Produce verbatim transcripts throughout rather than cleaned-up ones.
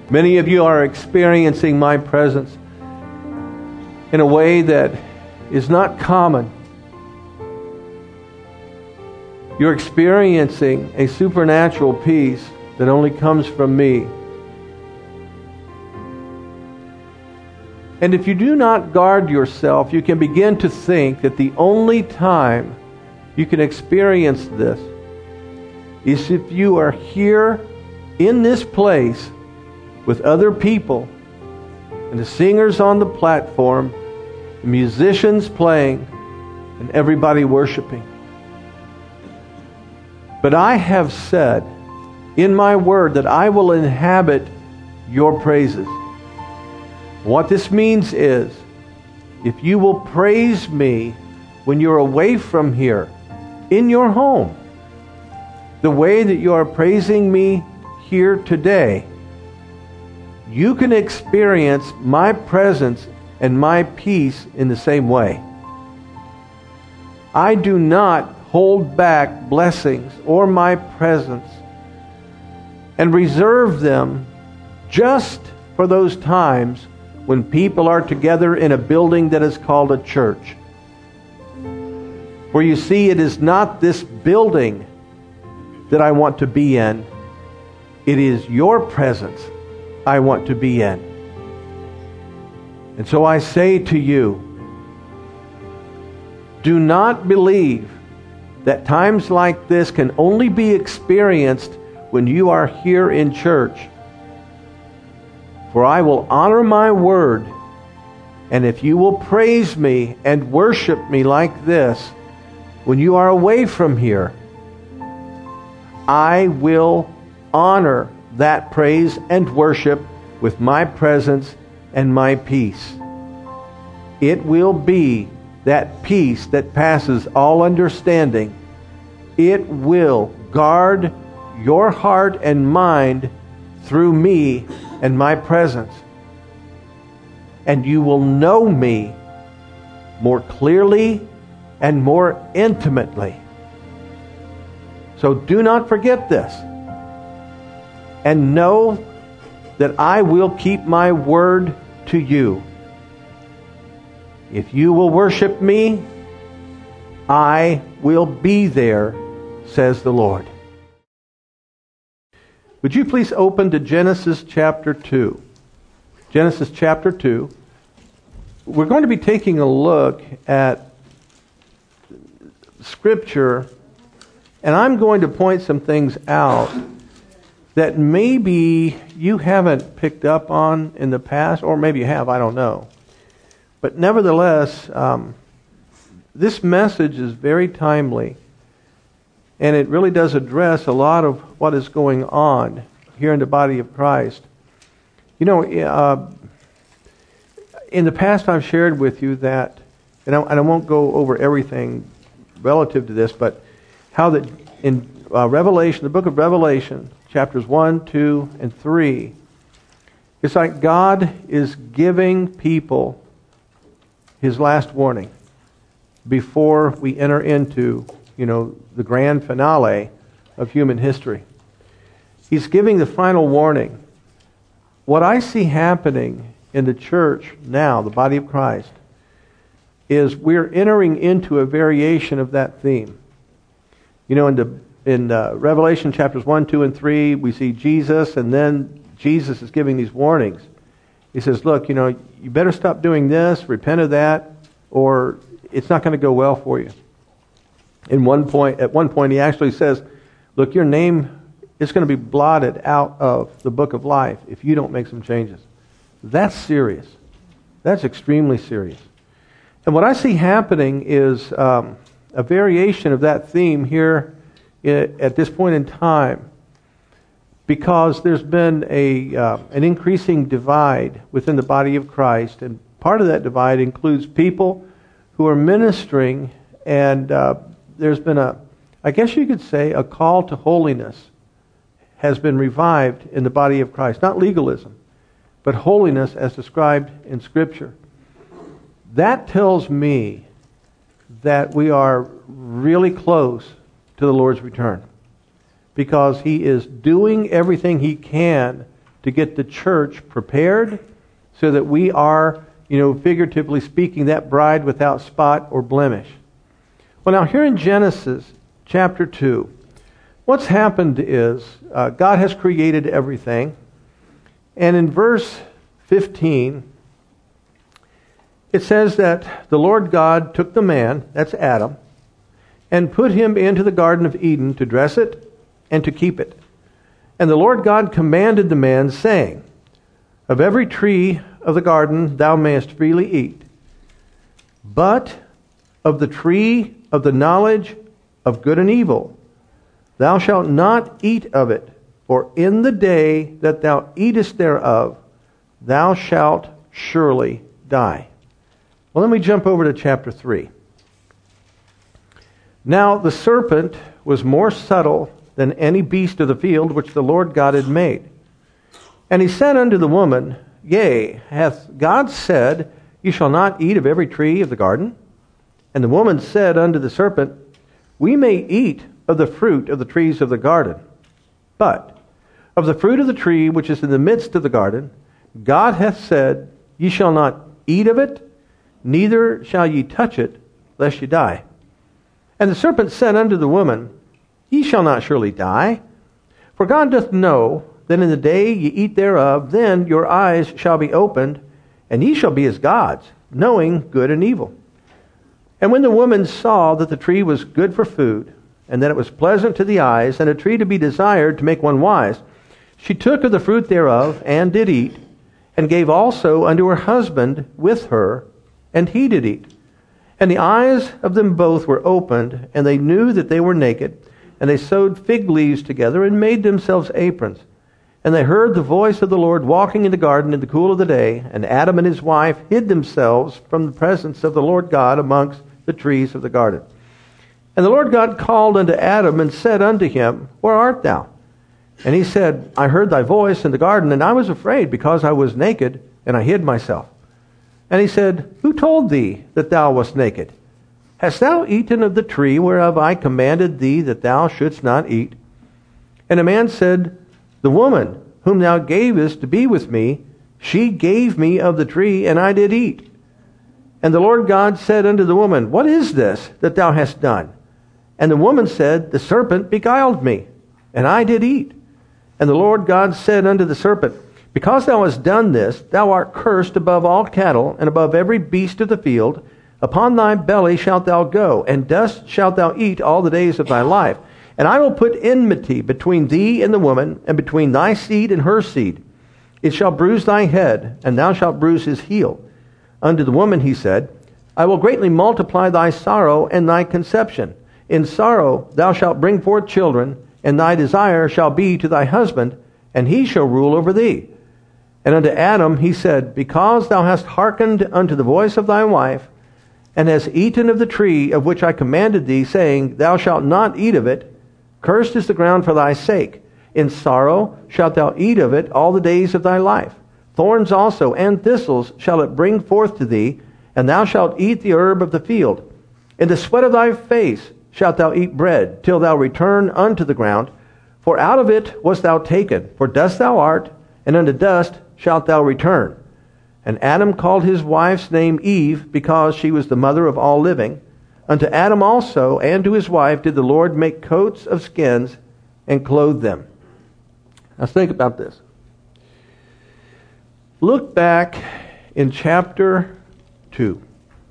Many of you are experiencing my presence in a way that is not common. You're experiencing a supernatural peace that only comes from me. And if you do not guard yourself, you can begin to think that the only time you can experience this is if you are here in this place with other people, and the singers on the platform, the musicians playing, and everybody worshiping. But I have said in my word that I will inhabit your praises. What this means is, if you will praise me when you're away from here, in your home, the way that you are praising me here today, you can experience my presence and my peace in the same way. I do not hold back blessings or my presence and reserve them just for those times when people are together in a building that is called a church. For you see, it is not this building that I want to be in. It is your presence I want to be in. And so I say to you, do not believe that times like this can only be experienced when you are here in church. For I will honor my word, and if you will praise me and worship me like this, when you are away from here, I will honor that praise and worship with my presence and my peace. It will be that peace that passes all understanding. It will guard your heart and mind through me and my presence. And you will know me more clearly and more intimately. So do not forget this. And know that I will keep my word to you. If you will worship me, I will be there, says the Lord. Would you please open to Genesis chapter two? Genesis chapter two. We're going to be taking a look at Scripture, and I'm going to point some things out that maybe you haven't picked up on in the past, or maybe you have, I don't know. But nevertheless, um, this message is very timely, and it really does address a lot of what is going on here in the body of Christ. You know, uh, in the past I've shared with you that, and I, and I won't go over everything relative to this, but how that in uh, Revelation, the book of Revelation, chapters one, two, and three, it's like God is giving people His last warning before we enter into, you know, the grand finale of human history. He's giving the final warning. What I see happening in the church now, the body of Christ, is we're entering into a variation of that theme. You know, in the in uh, Revelation chapters one, two, and three, we see Jesus, and then Jesus is giving these warnings. He says, look, you know, you better stop doing this, repent of that, or it's not going to go well for you. In one point, at one point, he actually says, look, your name is going to be blotted out of the book of life if you don't make some changes. That's serious. That's extremely serious. And what I see happening is um, a variation of that theme here at this point in time, because there's been a uh, an increasing divide within the body of Christ, and part of that divide includes people who are ministering, and uh, there's been a, I guess you could say, a call to holiness has been revived in the body of Christ. Not legalism, but holiness as described in Scripture. That tells me that we are really close to the Lord's return, because He is doing everything He can to get the church prepared so that we are, you know, figuratively speaking, that bride without spot or blemish. Well, now here in Genesis chapter two, what's happened is uh, God has created everything. And in verse fifteen, it says that the Lord God took the man, that's Adam, and put him into the Garden of Eden to dress it and to keep it. And the Lord God commanded the man, saying, of every tree of the garden thou mayest freely eat, but of the tree of the knowledge of good and evil thou shalt not eat of it, for in the day that thou eatest thereof thou shalt surely die. Well, then we jump over to chapter three. Now the serpent was more subtle than any beast of the field which the Lord God had made. And he said unto the woman, Yea, hath God said, You shall not eat of every tree of the garden? And the woman said unto the serpent, We may eat of the fruit of the trees of the garden, but of the fruit of the tree which is in the midst of the garden, God hath said, Ye shall not eat of it, neither shall ye touch it, lest ye die. And the serpent said unto the woman, Ye shall not surely die, for God doth know that in the day ye eat thereof, then your eyes shall be opened, and ye shall be as gods, knowing good and evil. And when the woman saw that the tree was good for food, and that it was pleasant to the eyes, and a tree to be desired to make one wise, she took of the fruit thereof, and did eat, and gave also unto her husband with her, and he did eat. And the eyes of them both were opened, and they knew that they were naked, and they sewed fig leaves together, and made themselves aprons. And they heard the voice of the Lord walking in the garden in the cool of the day, and Adam and his wife hid themselves from the presence of the Lord God amongst the trees of the garden. And the Lord God called unto Adam, and said unto him, Where art thou? And he said, I heard thy voice in the garden, and I was afraid, because I was naked, and I hid myself. And he said, Who told thee that thou wast naked? Hast thou eaten of the tree whereof I commanded thee that thou shouldst not eat? And the man said, The woman whom thou gavest to be with me, she gave me of the tree, and I did eat. And the Lord God said unto the woman, What is this that thou hast done? And the woman said, The serpent beguiled me, and I did eat. And the Lord God said unto the serpent, Because thou hast done this, thou art cursed above all cattle, and above every beast of the field. Upon thy belly shalt thou go, and dust shalt thou eat all the days of thy life. And I will put enmity between thee and the woman, and between thy seed and her seed. It shall bruise thy head, and thou shalt bruise his heel. Unto the woman he said, I will greatly multiply thy sorrow and thy conception. In sorrow thou shalt bring forth children, and thy desire shall be to thy husband, and he shall rule over thee. And unto Adam he said, Because thou hast hearkened unto the voice of thy wife, and hast eaten of the tree of which I commanded thee, saying, Thou shalt not eat of it, cursed is the ground for thy sake. In sorrow shalt thou eat of it all the days of thy life. Thorns also and thistles shall it bring forth to thee, and thou shalt eat the herb of the field. In the sweat of thy face shalt thou eat bread, till thou return unto the ground. For out of it wast thou taken, for dust thou art, and unto dust shalt thou return. And Adam called his wife's name Eve, because she was the mother of all living. Unto Adam also and to his wife did the Lord make coats of skins, and clothe them. Now think about this. Look back in chapter two.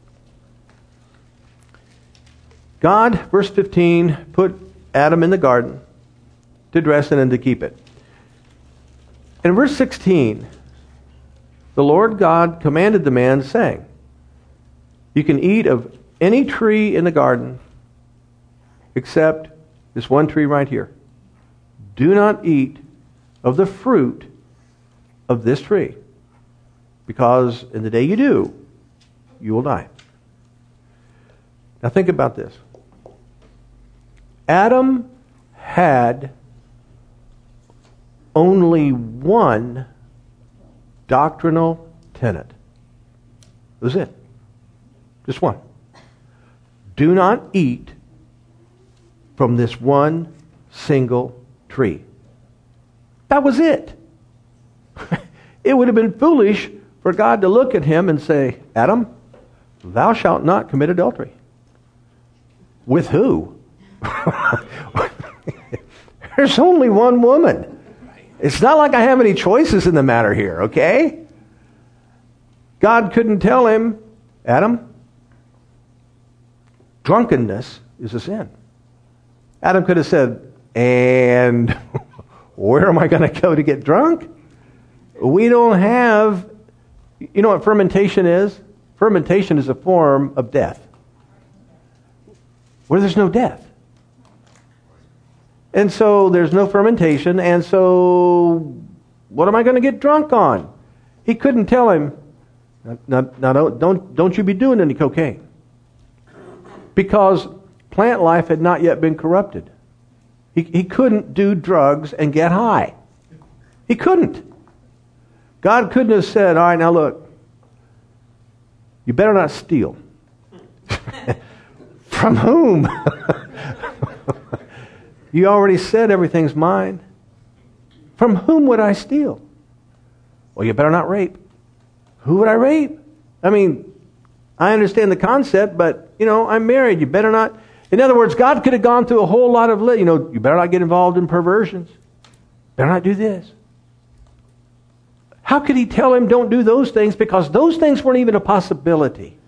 God, verse fifteen, put Adam in the garden to dress it and to keep it. In verse sixteen, the Lord God commanded the man, saying, You can eat of any tree in the garden except this one tree right here. Do not eat of the fruit of this tree, because in the day you do, you will die. Now think about this. Adam had only one doctrinal tenet. That was it. Just one. Do not eat from this one single tree. That was it. it would have been foolish for God to look at him and say, Adam, thou shalt not commit adultery. With who? There's only one woman. It's not like I have any choices in the matter here, okay? God couldn't tell him, Adam, drunkenness is a sin. Adam could have said, and where am I going to go to get drunk? We don't have, you know what fermentation is? Fermentation is a form of death. Where there's no death. And so there's no fermentation, and so what am I going to get drunk on? He couldn't tell him, now, now don't, don't, don't you be doing any cocaine. Because plant life had not yet been corrupted. He, he couldn't do drugs and get high. He couldn't. God couldn't have said, all right, now look, you better not steal. From whom? You already said everything's mine. From whom would I steal? Well, you better not rape. Who would I rape? I mean, I understand the concept, but, you know, I'm married. You better not. In other words, God could have gone through a whole lot of, you know, you better not get involved in perversions. Better not do this. How could he tell him don't do those things? Because those things weren't even a possibility.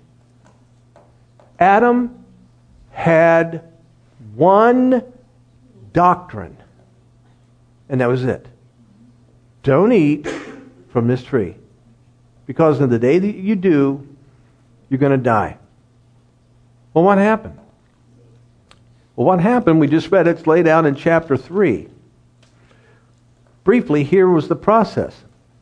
Adam had one doctrine, and that was it. Don't eat from this tree, because on the day that you do, you're going to die. Well, what happened? Well, what happened, we just read it, it's laid out in chapter three. Briefly, here was the process.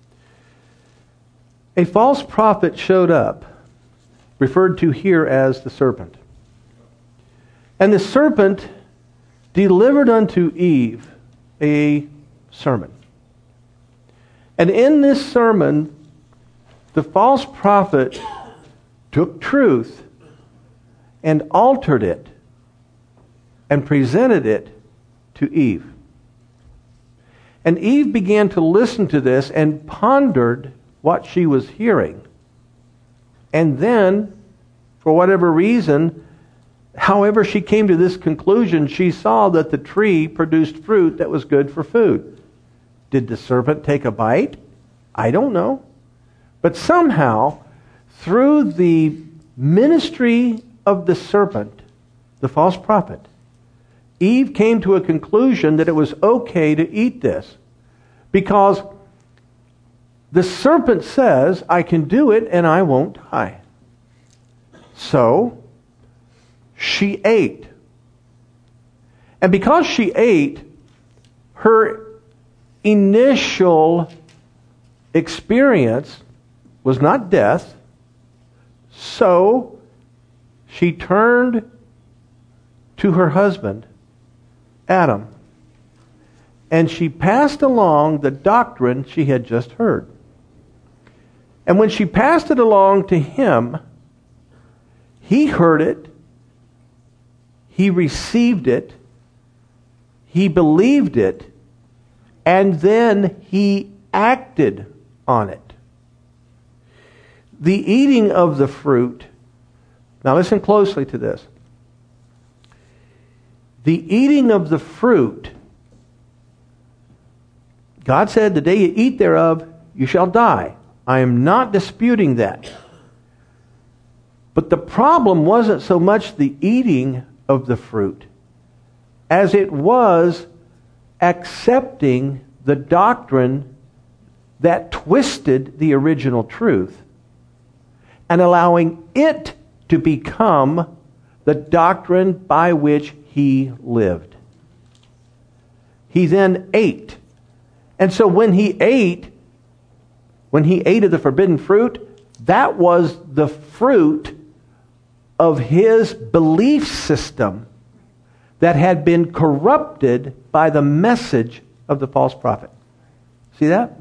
A false prophet showed up, referred to here as the serpent. And the serpent delivered unto Eve a sermon. And in this sermon, the false prophet took truth and altered it and presented it to Eve. And Eve began to listen to this and pondered what she was hearing. And then, for whatever reason, however she came to this conclusion, she saw that the tree produced fruit that was good for food. Did the serpent take a bite? I don't know. But somehow, through the ministry of the serpent, the false prophet, Eve came to a conclusion that it was okay to eat this. Because the serpent says, I can do it and I won't die. So, she ate. And because she ate, her initial experience was not death. So, she turned to her husband, Adam, and she passed along the doctrine she had just heard. And when she passed it along to him, he heard it, he received it, he believed it, and then he acted on it. The eating of the fruit, now listen closely to this. The eating of the fruit, God said, the day you eat thereof, you shall die. I am not disputing that. But the problem wasn't so much the eating of the fruit as it was accepting the doctrine that twisted the original truth and allowing it to become the doctrine by which he lived. He then ate. And so when he ate, when he ate of the forbidden fruit, that was the fruit of his belief system that had been corrupted by the message of the false prophet. See that?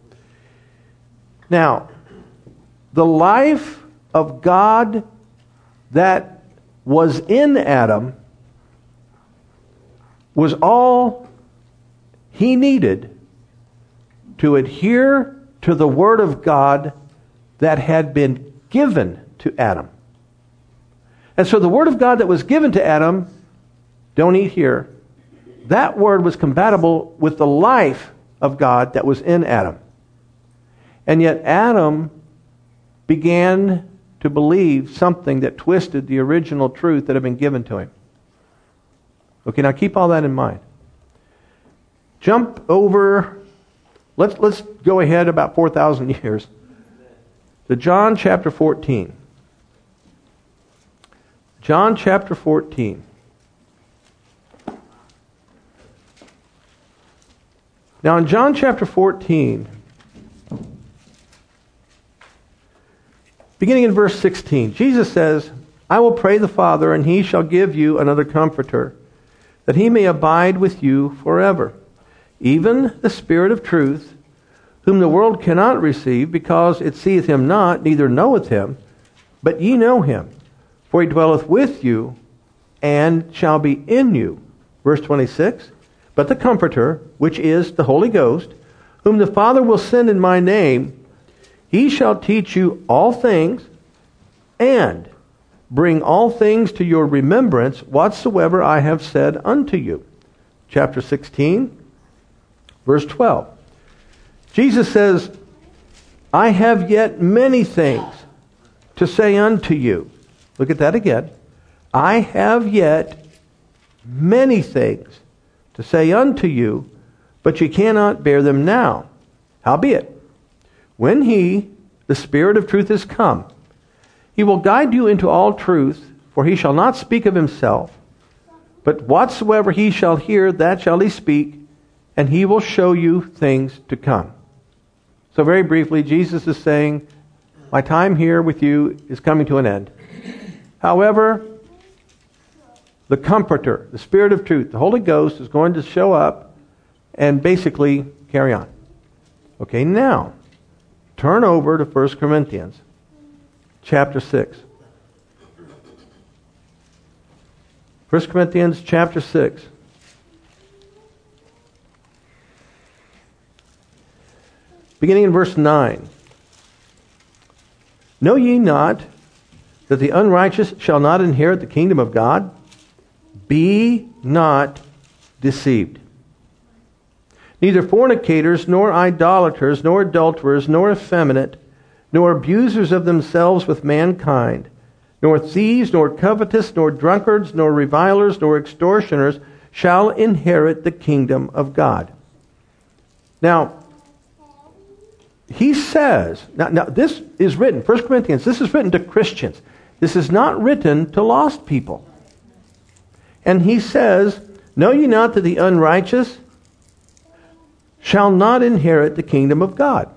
Now, the life of God that was in Adam was all he needed to adhere to the Word of God that had been given to Adam. And so the Word of God that was given to Adam, don't eat here, that Word was compatible with the life of God that was in Adam. And yet Adam began to believe something that twisted the original truth that had been given to him. Okay, now keep all that in mind. Jump over, let's, let's go ahead about four thousand years to John chapter fourteen. John chapter fourteen. Now in John chapter fourteen, beginning in verse sixteen, Jesus says, I will pray the Father, and he shall give you another comforter, that he may abide with you forever. Even the Spirit of truth, whom the world cannot receive, because it seeth him not, neither knoweth him, but ye know him, for he dwelleth with you, and shall be in you. Verse twenty-six, but the Comforter, which is the Holy Ghost, whom the Father will send in my name, he shall teach you all things, and bring all things to your remembrance, whatsoever I have said unto you. Chapter sixteen, verse twelve. Jesus says, I have yet many things to say unto you. Look at that again. I have yet many things to say unto you, but ye cannot bear them now. Howbeit, when he, the Spirit of truth, is come, he will guide you into all truth, for he shall not speak of himself, but whatsoever he shall hear, that shall he speak, and he will show you things to come. So very briefly, Jesus is saying, my time here with you is coming to an end. However, the Comforter, the Spirit of truth, the Holy Ghost is going to show up and basically carry on. Okay, now, turn over to First Corinthians chapter six. First Corinthians chapter six. Beginning in verse nine. Know ye not that the unrighteous shall not inherit the kingdom of God? Be not deceived. Neither fornicators, nor idolaters, nor adulterers, nor effeminate, nor abusers of themselves with mankind, nor thieves, nor covetous, nor drunkards, nor revilers, nor extortioners shall inherit the kingdom of God. Now, he says, now, now this is written, First Corinthians, this is written to Christians. This is not written to lost people. And he says, know ye not that the unrighteous shall not inherit the kingdom of God?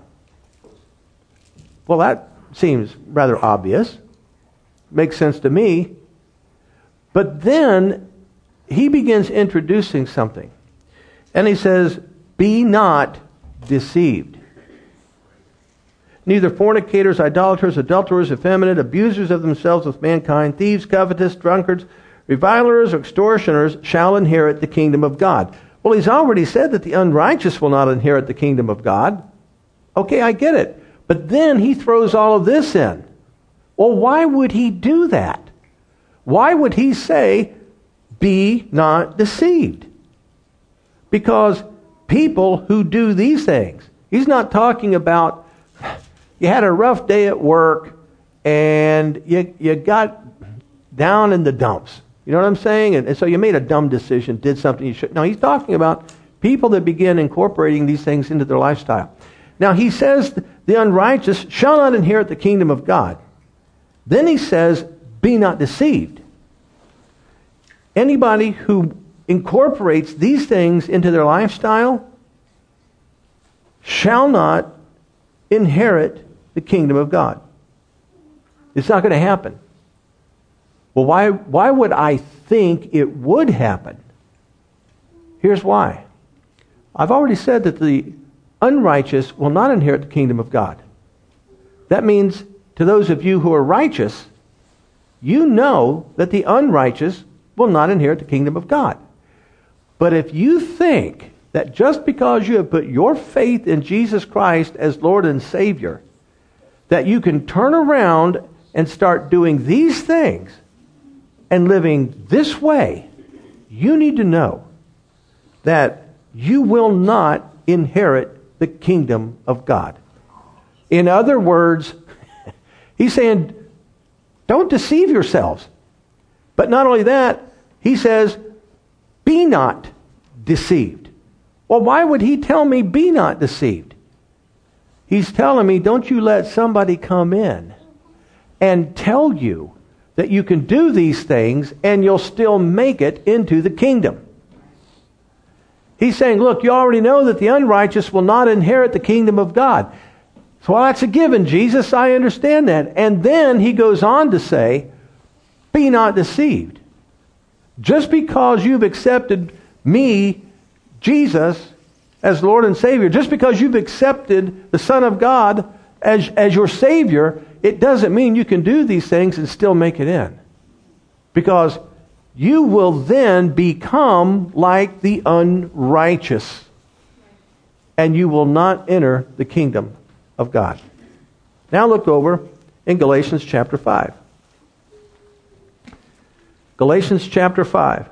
Well, that seems rather obvious. Makes sense to me. But then he begins introducing something. And he says, be not deceived. Neither fornicators, idolaters, adulterers, effeminate, abusers of themselves with mankind, thieves, covetous, drunkards, revilers, or extortioners shall inherit the kingdom of God. Well, he's already said that the unrighteous will not inherit the kingdom of God. Okay, I get it. But then he throws all of this in. Well, why would he do that? Why would he say, be not deceived? Because people who do these things, he's not talking about you had a rough day at work and you, you got down in the dumps. You know what I'm saying? And, and so you made a dumb decision, did something you shouldn't. No, he's talking about people that begin incorporating these things into their lifestyle. Now he says the unrighteous shall not inherit the kingdom of God. Then he says, be not deceived. Anybody who incorporates these things into their lifestyle shall not inherit the kingdom of God. It's not going to happen. Well, why, why would I think it would happen? Here's why. I've already said that the unrighteous will not inherit the kingdom of God. That means to those of you who are righteous, you know that the unrighteous will not inherit the kingdom of God. But if you think that just because you have put your faith in Jesus Christ as Lord and Savior, that you can turn around and start doing these things and living this way, you need to know that you will not inherit the kingdom of God. In other words, he's saying, don't deceive yourselves. But not only that, he says, be not deceived. Well, why would he tell me be not deceived? He's telling me, don't you let somebody come in and tell you that you can do these things and you'll still make it into the kingdom. He's saying, look, you already know that the unrighteous will not inherit the kingdom of God. So well, that's a given, Jesus. I understand that. And then he goes on to say, be not deceived. Just because you've accepted me, Jesus, as Lord and Savior, just because you've accepted the Son of God as, as your Savior, it doesn't mean you can do these things and still make it in. Because you will then become like the unrighteous. And you will not enter the kingdom of God. Now look over in Galatians chapter five. Galatians chapter five.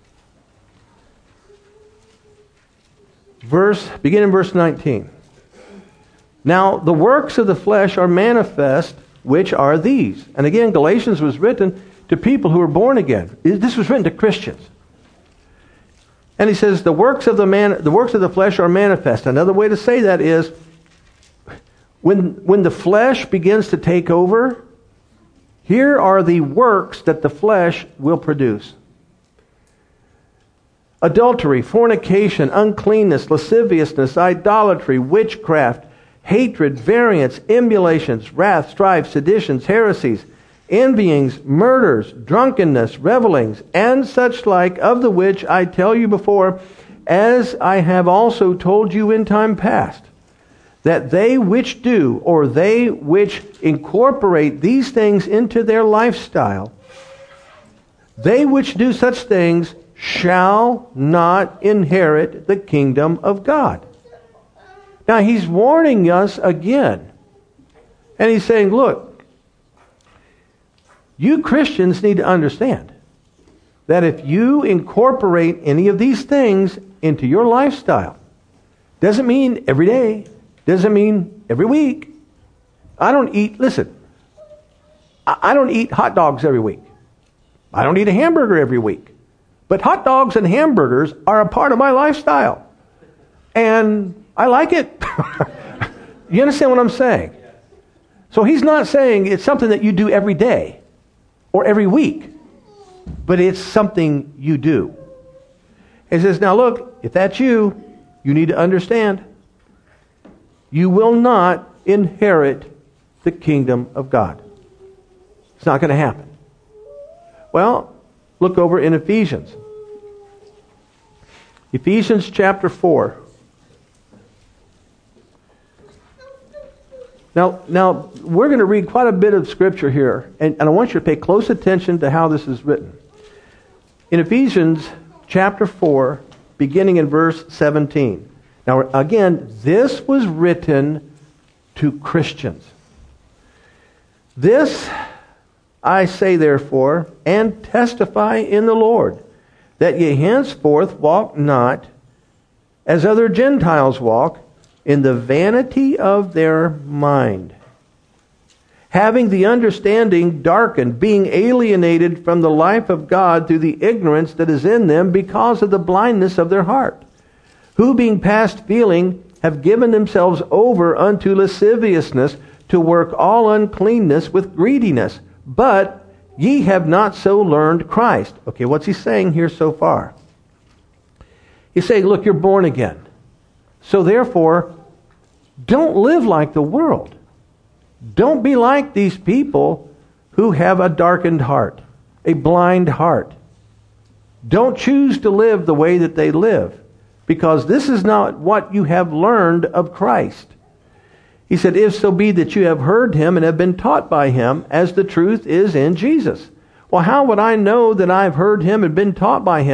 Verse, begin in verse nineteen. Now the works of the flesh are manifest, which are these. And again, Galatians was written to people who were born again. This was written to Christians. And he says, the works of the man, the works of the flesh are manifest. Another way to say that is, when, when the flesh begins to take over, here are the works that the flesh will produce. Adultery, fornication, uncleanness, lasciviousness, idolatry, witchcraft, hatred, variance, emulations, wrath, strife, seditions, heresies, envyings, murders, drunkenness, revelings, and such like, of the which I tell you before, as I have also told you in time past, that they which do, or they which incorporate these things into their lifestyle, they which do such things shall not inherit the kingdom of God. Now he's warning us again. And he's saying, look, you Christians need to understand that if you incorporate any of these things into your lifestyle, doesn't mean every day, doesn't mean every week. I don't eat, listen, I don't eat hot dogs every week. I don't eat a hamburger every week. But hot dogs and hamburgers are a part of my lifestyle. And I like it. You understand what I'm saying? So he's not saying it's something that you do every day or every week, but it's something you do. He says, now look, if that's you, you need to understand, you will not inherit the kingdom of God. It's not going to happen. Well, look over in Ephesians. Ephesians chapter four. Now, now we're going to read quite a bit of scripture here, and, and I want you to pay close attention to how this is written. In Ephesians chapter four, beginning in verse seventeen. Now, again, this was written to Christians. This I say, therefore, and testify in the Lord, that ye henceforth walk not as other Gentiles walk, in the vanity of their mind, having the understanding darkened, being alienated from the life of God through the ignorance that is in them because of the blindness of their heart, who being past feeling have given themselves over unto lasciviousness, to work all uncleanness with greediness. But ye have not so learned Christ. Okay, what's he saying here so far? He's saying, look, you're born again. So therefore, don't live like the world. Don't be like these people who have a darkened heart, a blind heart. Don't choose to live the way that they live, because this is not what you have learned of Christ. He said, if so be that you have heard him and have been taught by him, as the truth is in Jesus. Well, how would I know that I've heard him and been taught by him?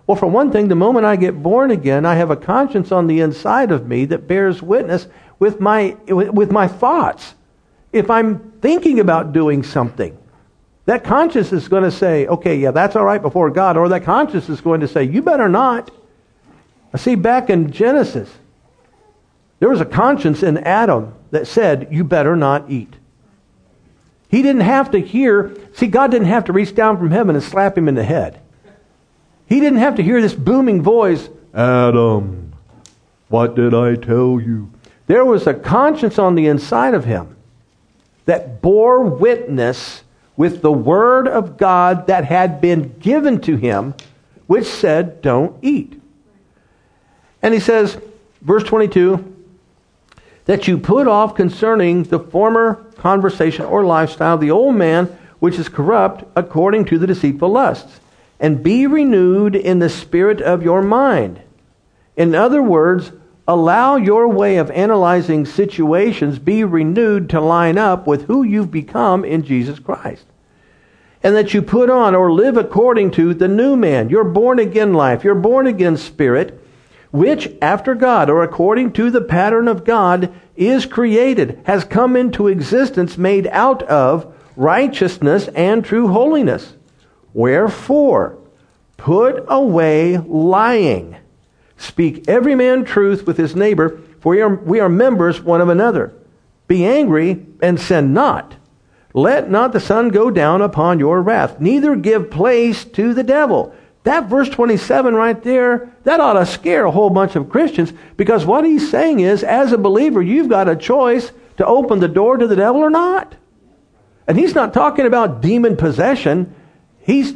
Well, for one thing, the moment I get born again, I have a conscience on the inside of me that bears witness with my with my thoughts. If I'm thinking about doing something, that conscience is going to say, okay, yeah, that's all right before God, or that conscience is going to say, you better not. I see back in Genesis, there was a conscience in Adam that said, you better not eat. He didn't have to hear, see, God didn't have to reach down from heaven and slap him in the head. He didn't have to hear this booming voice, Adam, what did I tell you? There was a conscience on the inside of him that bore witness with the Word of God that had been given to him, which said, don't eat. And he says, verse twenty-two, that you put off concerning the former conversation or lifestyle, the old man, which is corrupt according to the deceitful lusts, and be renewed in the spirit of your mind. In other words, allow your way of analyzing situations be renewed to line up with who you've become in Jesus Christ. And that you put on or live according to the new man, your born-again life, your born-again spirit, which after God, or according to the pattern of God, is created, has come into existence, made out of righteousness and true holiness. Wherefore, put away lying. Speak every man truth with his neighbor, for we are, we are members one of another. Be angry and sin not. Let not the sun go down upon your wrath, neither give place to the devil. That verse twenty-seven right there, that ought to scare a whole bunch of Christians, because what he's saying is, as a believer, you've got a choice to open the door to the devil or not. And he's not talking about demon possession. He's...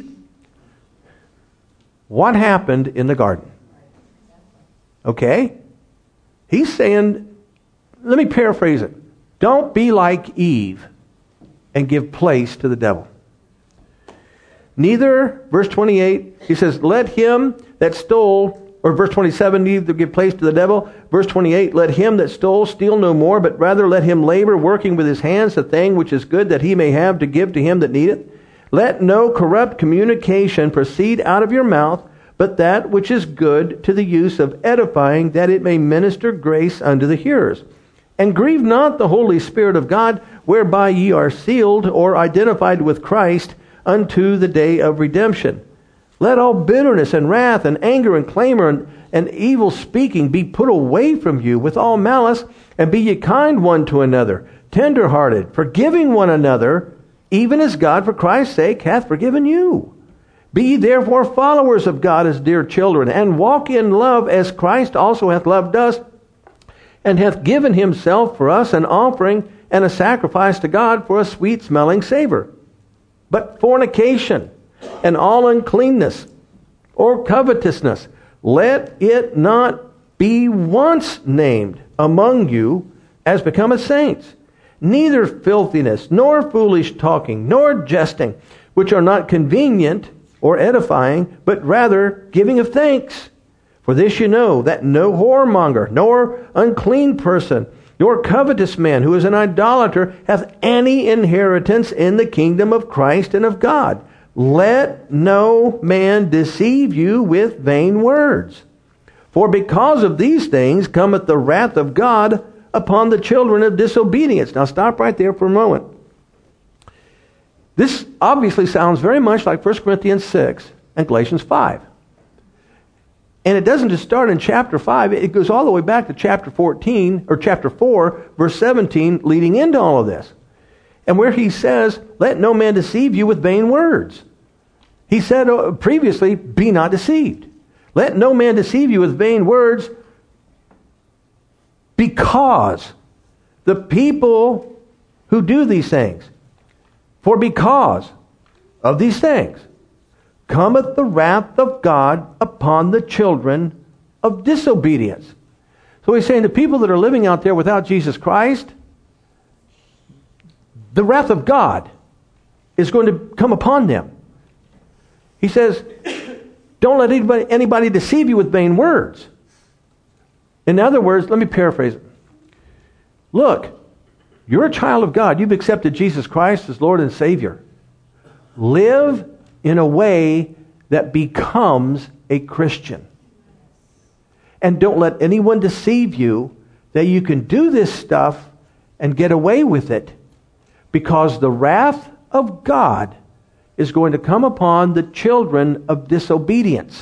What happened in the garden? Okay? He's saying, let me paraphrase it. Don't be like Eve and give place to the devil. Neither, verse twenty-eight, he says, let him that stole, or verse twenty-seven, neither give place to the devil. Verse twenty-eight, let him that stole steal no more, but rather let him labor, working with his hands the thing which is good, that he may have to give to him that needeth. Let no corrupt communication proceed out of your mouth, but that which is good to the use of edifying, that it may minister grace unto the hearers. And grieve not the Holy Spirit of God, whereby ye are sealed or identified with Christ unto the day of redemption. Let all bitterness and wrath and anger and clamor and, and evil speaking be put away from you with all malice, and be ye kind one to another, tender-hearted, forgiving one another, even as God for Christ's sake hath forgiven you. Be ye therefore followers of God as dear children, and walk in love as Christ also hath loved us, and hath given himself for us an offering and a sacrifice to God for a sweet-smelling savor. But fornication and all uncleanness or covetousness, let it not be once named among you as becometh saints. Neither filthiness, nor foolish talking, nor jesting, which are not convenient or edifying, but rather giving of thanks. For this you know, that no whoremonger, nor unclean person, nor covetous man who is an idolater hath any inheritance in the kingdom of Christ and of God. Let no man deceive you with vain words. For because of these things cometh the wrath of God upon the children of disobedience. Now stop right there for a moment. This obviously sounds very much like First Corinthians six and Galatians five. And it doesn't just start in chapter five, it goes all the way back to chapter fourteen, or chapter four, verse seventeen, leading into all of this. And where he says, let no man deceive you with vain words. He said previously, be not deceived. Let no man deceive you with vain words, because the people who do these things, for because of these things, cometh the wrath of God upon the children of disobedience. So he's saying the people that are living out there without Jesus Christ, the wrath of God is going to come upon them. He says, don't let anybody, anybody deceive you with vain words. In other words, let me paraphrase it. Look, you're a child of God. You've accepted Jesus Christ as Lord and Savior. Live in a way that becomes a Christian. And don't let anyone deceive you that you can do this stuff and get away with it, because the wrath of God is going to come upon the children of disobedience.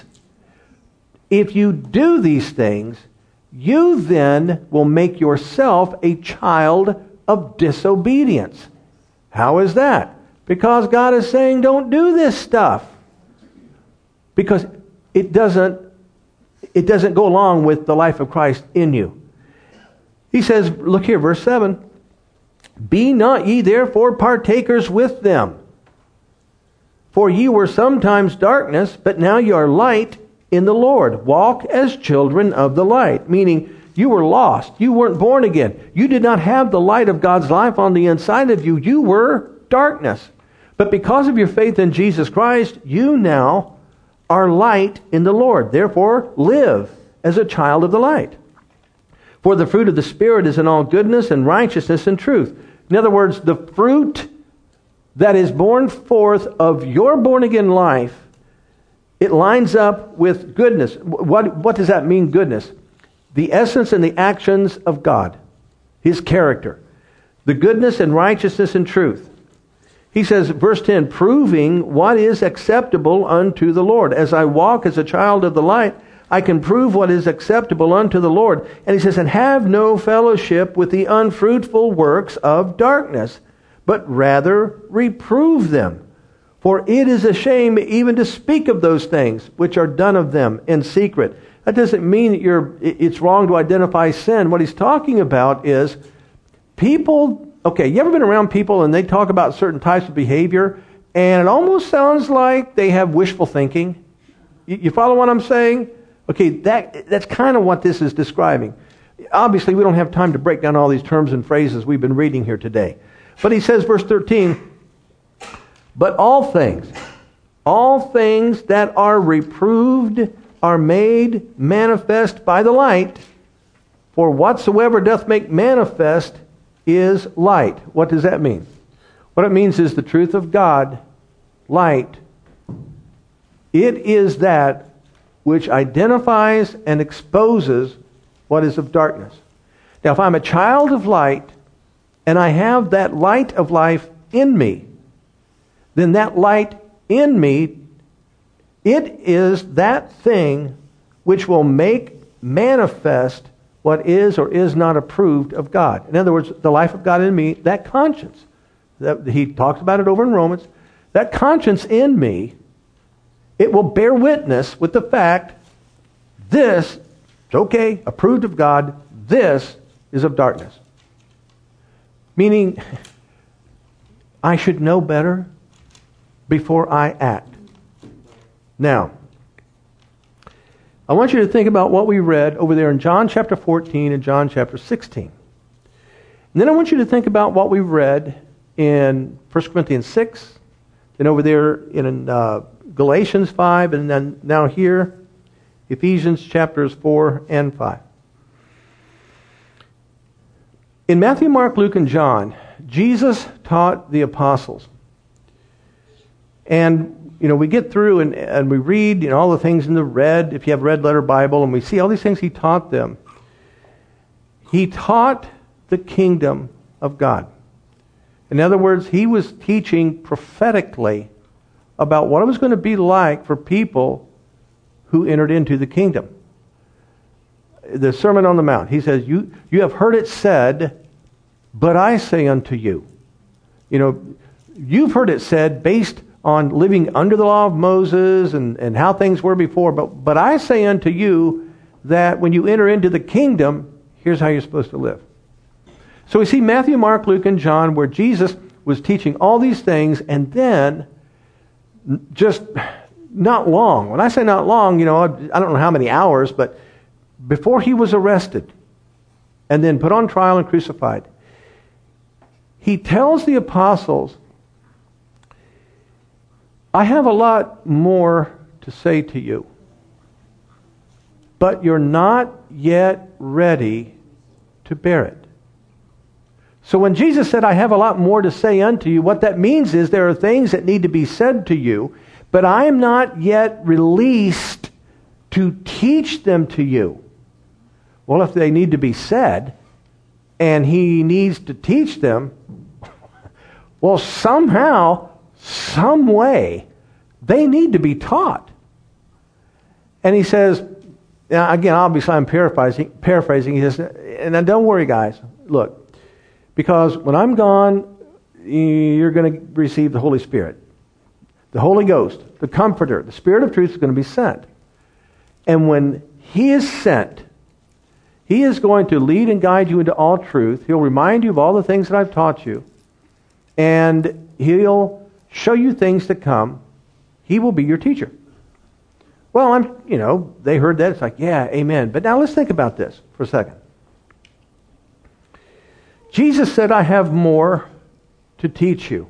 If you do these things, you then will make yourself a child of disobedience. How is that? Because God is saying, don't do this stuff. Because it doesn't, it doesn't go along with the life of Christ in you. He says, look here, verse seven. Be not ye therefore partakers with them. For ye were sometimes darkness, but now ye are light in the Lord. Walk as children of the light. Meaning, you were lost. You weren't born again. You did not have the light of God's life on the inside of you. You were darkness. But because of your faith in Jesus Christ, you now are light in the Lord. Therefore, live as a child of the light. For the fruit of the Spirit is in all goodness and righteousness and truth. In other words, the fruit that is born forth of your born-again life, it lines up with goodness. What, what does that mean, goodness? The essence and the actions of God. His character. The goodness and righteousness and truth. He says, verse ten, proving what is acceptable unto the Lord. As I walk as a child of the light, I can prove what is acceptable unto the Lord. And he says, and have no fellowship with the unfruitful works of darkness, but rather reprove them. For it is a shame even to speak of those things which are done of them in secret. That doesn't mean that you're, it's wrong to identify sin. What he's talking about is people, okay, you ever been around people and they talk about certain types of behavior and it almost sounds like they have wishful thinking? You, you follow what I'm saying? Okay, that that's kind of what this is describing. Obviously, we don't have time to break down all these terms and phrases we've been reading here today. But he says, verse thirteen, but all things, all things that are reproved are made manifest by the light, for whatsoever doth make manifest is light. What does that mean? What it means is the truth of God, light. It is that which identifies and exposes what is of darkness. Now, if I'm a child of light, and I have that light of life in me, then that light in me, it is that thing which will make manifest what is or is not approved of God. In other words, the life of God in me, that conscience, that he talks about it over in Romans, that conscience in me, it will bear witness with the fact, this, it's okay, approved of God, this is of darkness. Meaning, I should know better before I act. Now, I want you to think about what we read over there in John chapter fourteen and John chapter sixteen. And then I want you to think about what we read in First Corinthians six, then over there in uh, Galatians five, and then now here, Ephesians chapters four and five. In Matthew, Mark, Luke, and John, Jesus taught the apostles. And, you know, we get through and, and we read, you know, all the things in the red, if you have red letter Bible, and we see all these things he taught them. He taught the kingdom of God. In other words, he was teaching prophetically about what it was going to be like for people who entered into the kingdom. The Sermon on the Mount, he says, you, you have heard it said, but I say unto you. You know, you've heard it said based on living under the law of Moses and, and how things were before, but, but I say unto you that when you enter into the kingdom, here's how you're supposed to live. So we see Matthew, Mark, Luke, and John where Jesus was teaching all these things, and then just not long. When I say not long, you know, I don't know how many hours, but before he was arrested and then put on trial and crucified, he tells the apostles, I have a lot more to say to you, but you're not yet ready to bear it. So when Jesus said, I have a lot more to say unto you, what that means is there are things that need to be said to you, but I am not yet released to teach them to you. Well, if they need to be said, and he needs to teach them, well, somehow, some way, they need to be taught. And he says, now again, obviously I'm paraphrasing, paraphrasing, he says, and now don't worry guys, look, because when I'm gone, you're going to receive the Holy Spirit. The Holy Ghost, the Comforter, the Spirit of truth is going to be sent. And when he is sent, he is going to lead and guide you into all truth. He'll remind you of all the things that I've taught you. And he'll show you things to come. He will be your teacher. Well, I'm, you know, they heard that. It's like, yeah, amen. But now let's think about this for a second. Jesus said, I have more to teach you.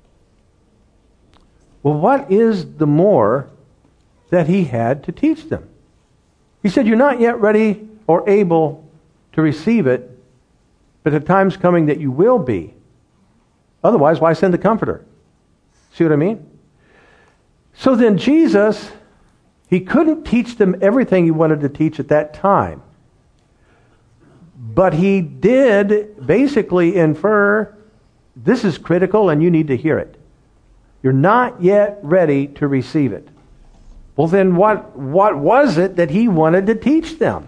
Well, what is the more that he had to teach them? He said, you're not yet ready or able to receive it, but the time's coming that you will be. Otherwise, why send the Comforter? See what I mean? So then Jesus, he couldn't teach them everything he wanted to teach at that time. But he did basically infer, this is critical and you need to hear it. You're not yet ready to receive it. Well, then what, what was it that he wanted to teach them?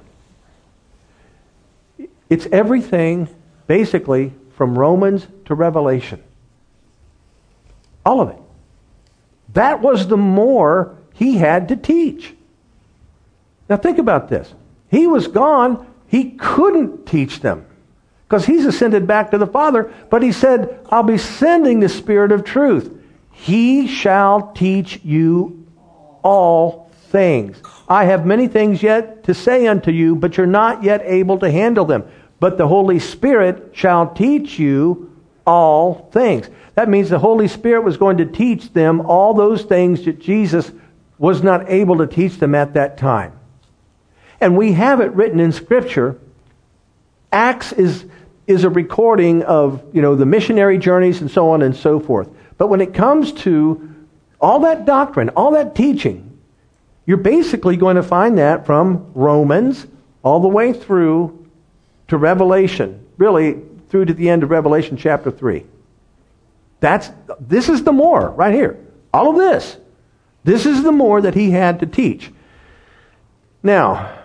It's everything, basically, from Romans to Revelation. All of it. That was the more he had to teach. Now think about this. He was gone. He couldn't teach them because he's ascended back to the Father. But he said, I'll be sending the Spirit of truth. He shall teach you all things. I have many things yet to say unto you, but you're not yet able to handle them. But the Holy Spirit shall teach you all things. That means the Holy Spirit was going to teach them all those things that Jesus was not able to teach them at that time. And we have it written in Scripture. Acts is, is a recording of, you know, the missionary journeys and so on and so forth. But when it comes to all that doctrine, all that teaching, you're basically going to find that from Romans all the way through to Revelation, really through to the end of Revelation chapter three. That's, this is the more right here. All of this. This is the more that he had to teach. Now,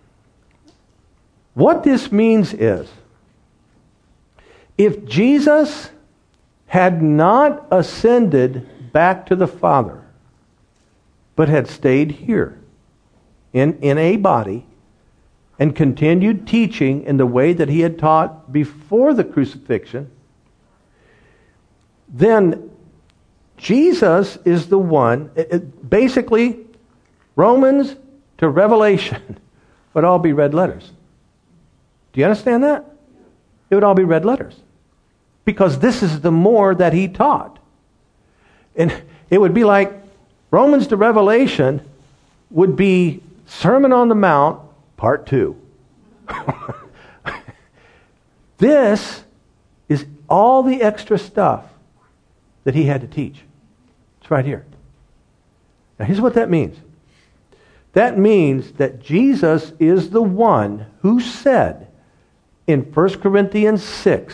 what this means is, if Jesus had not ascended back to the Father, but had stayed here in, in a body and continued teaching in the way that he had taught before the crucifixion, then Jesus is the one, it, it, basically, Romans to Revelation would all be red letters. Do you understand that? It would all be red letters. Because this is the more that he taught. And it would be like Romans to Revelation would be Sermon on the Mount, part two. This is all the extra stuff that he had to teach. It's right here. Now here's what that means. That means that Jesus is the one who said in First Corinthians six,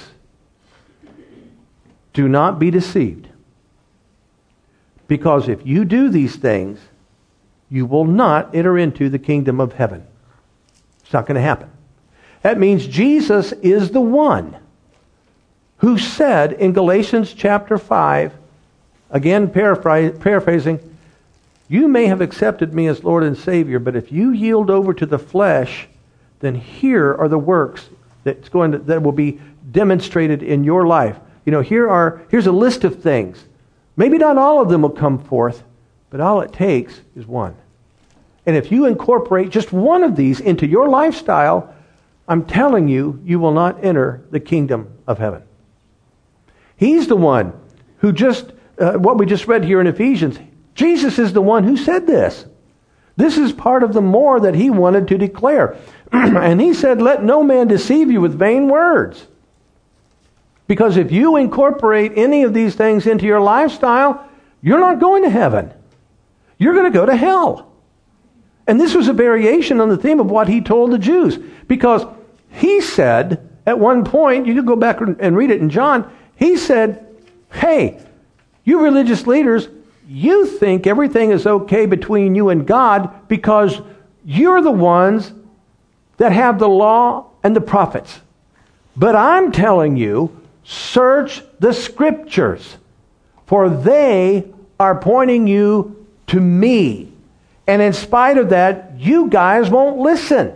do not be deceived. Because if you do these things, you will not enter into the kingdom of heaven. It's not going to happen. That means Jesus is the one who said in Galatians chapter five, again paraphrasing, you may have accepted me as Lord and Savior, but if you yield over to the flesh, then here are the works that's going to, that will be demonstrated in your life. You know, here are here's a list of things. Maybe not all of them will come forth, but all it takes is one. And if you incorporate just one of these into your lifestyle, I'm telling you, you will not enter the kingdom of heaven. He's the one who just, uh, what we just read here in Ephesians, Jesus is the one who said this. This is part of the more that he wanted to declare. And he said, let no man deceive you with vain words. Because if you incorporate any of these things into your lifestyle, you're not going to heaven. You're going to go to hell. And this was a variation on the theme of what he told the Jews. Because he said, at one point, you could go back and read it in John, he said, hey, you religious leaders, you think everything is okay between you and God because you're the ones that have the law and the prophets. But I'm telling you, search the Scriptures, for they are pointing you to me. And in spite of that, you guys won't listen.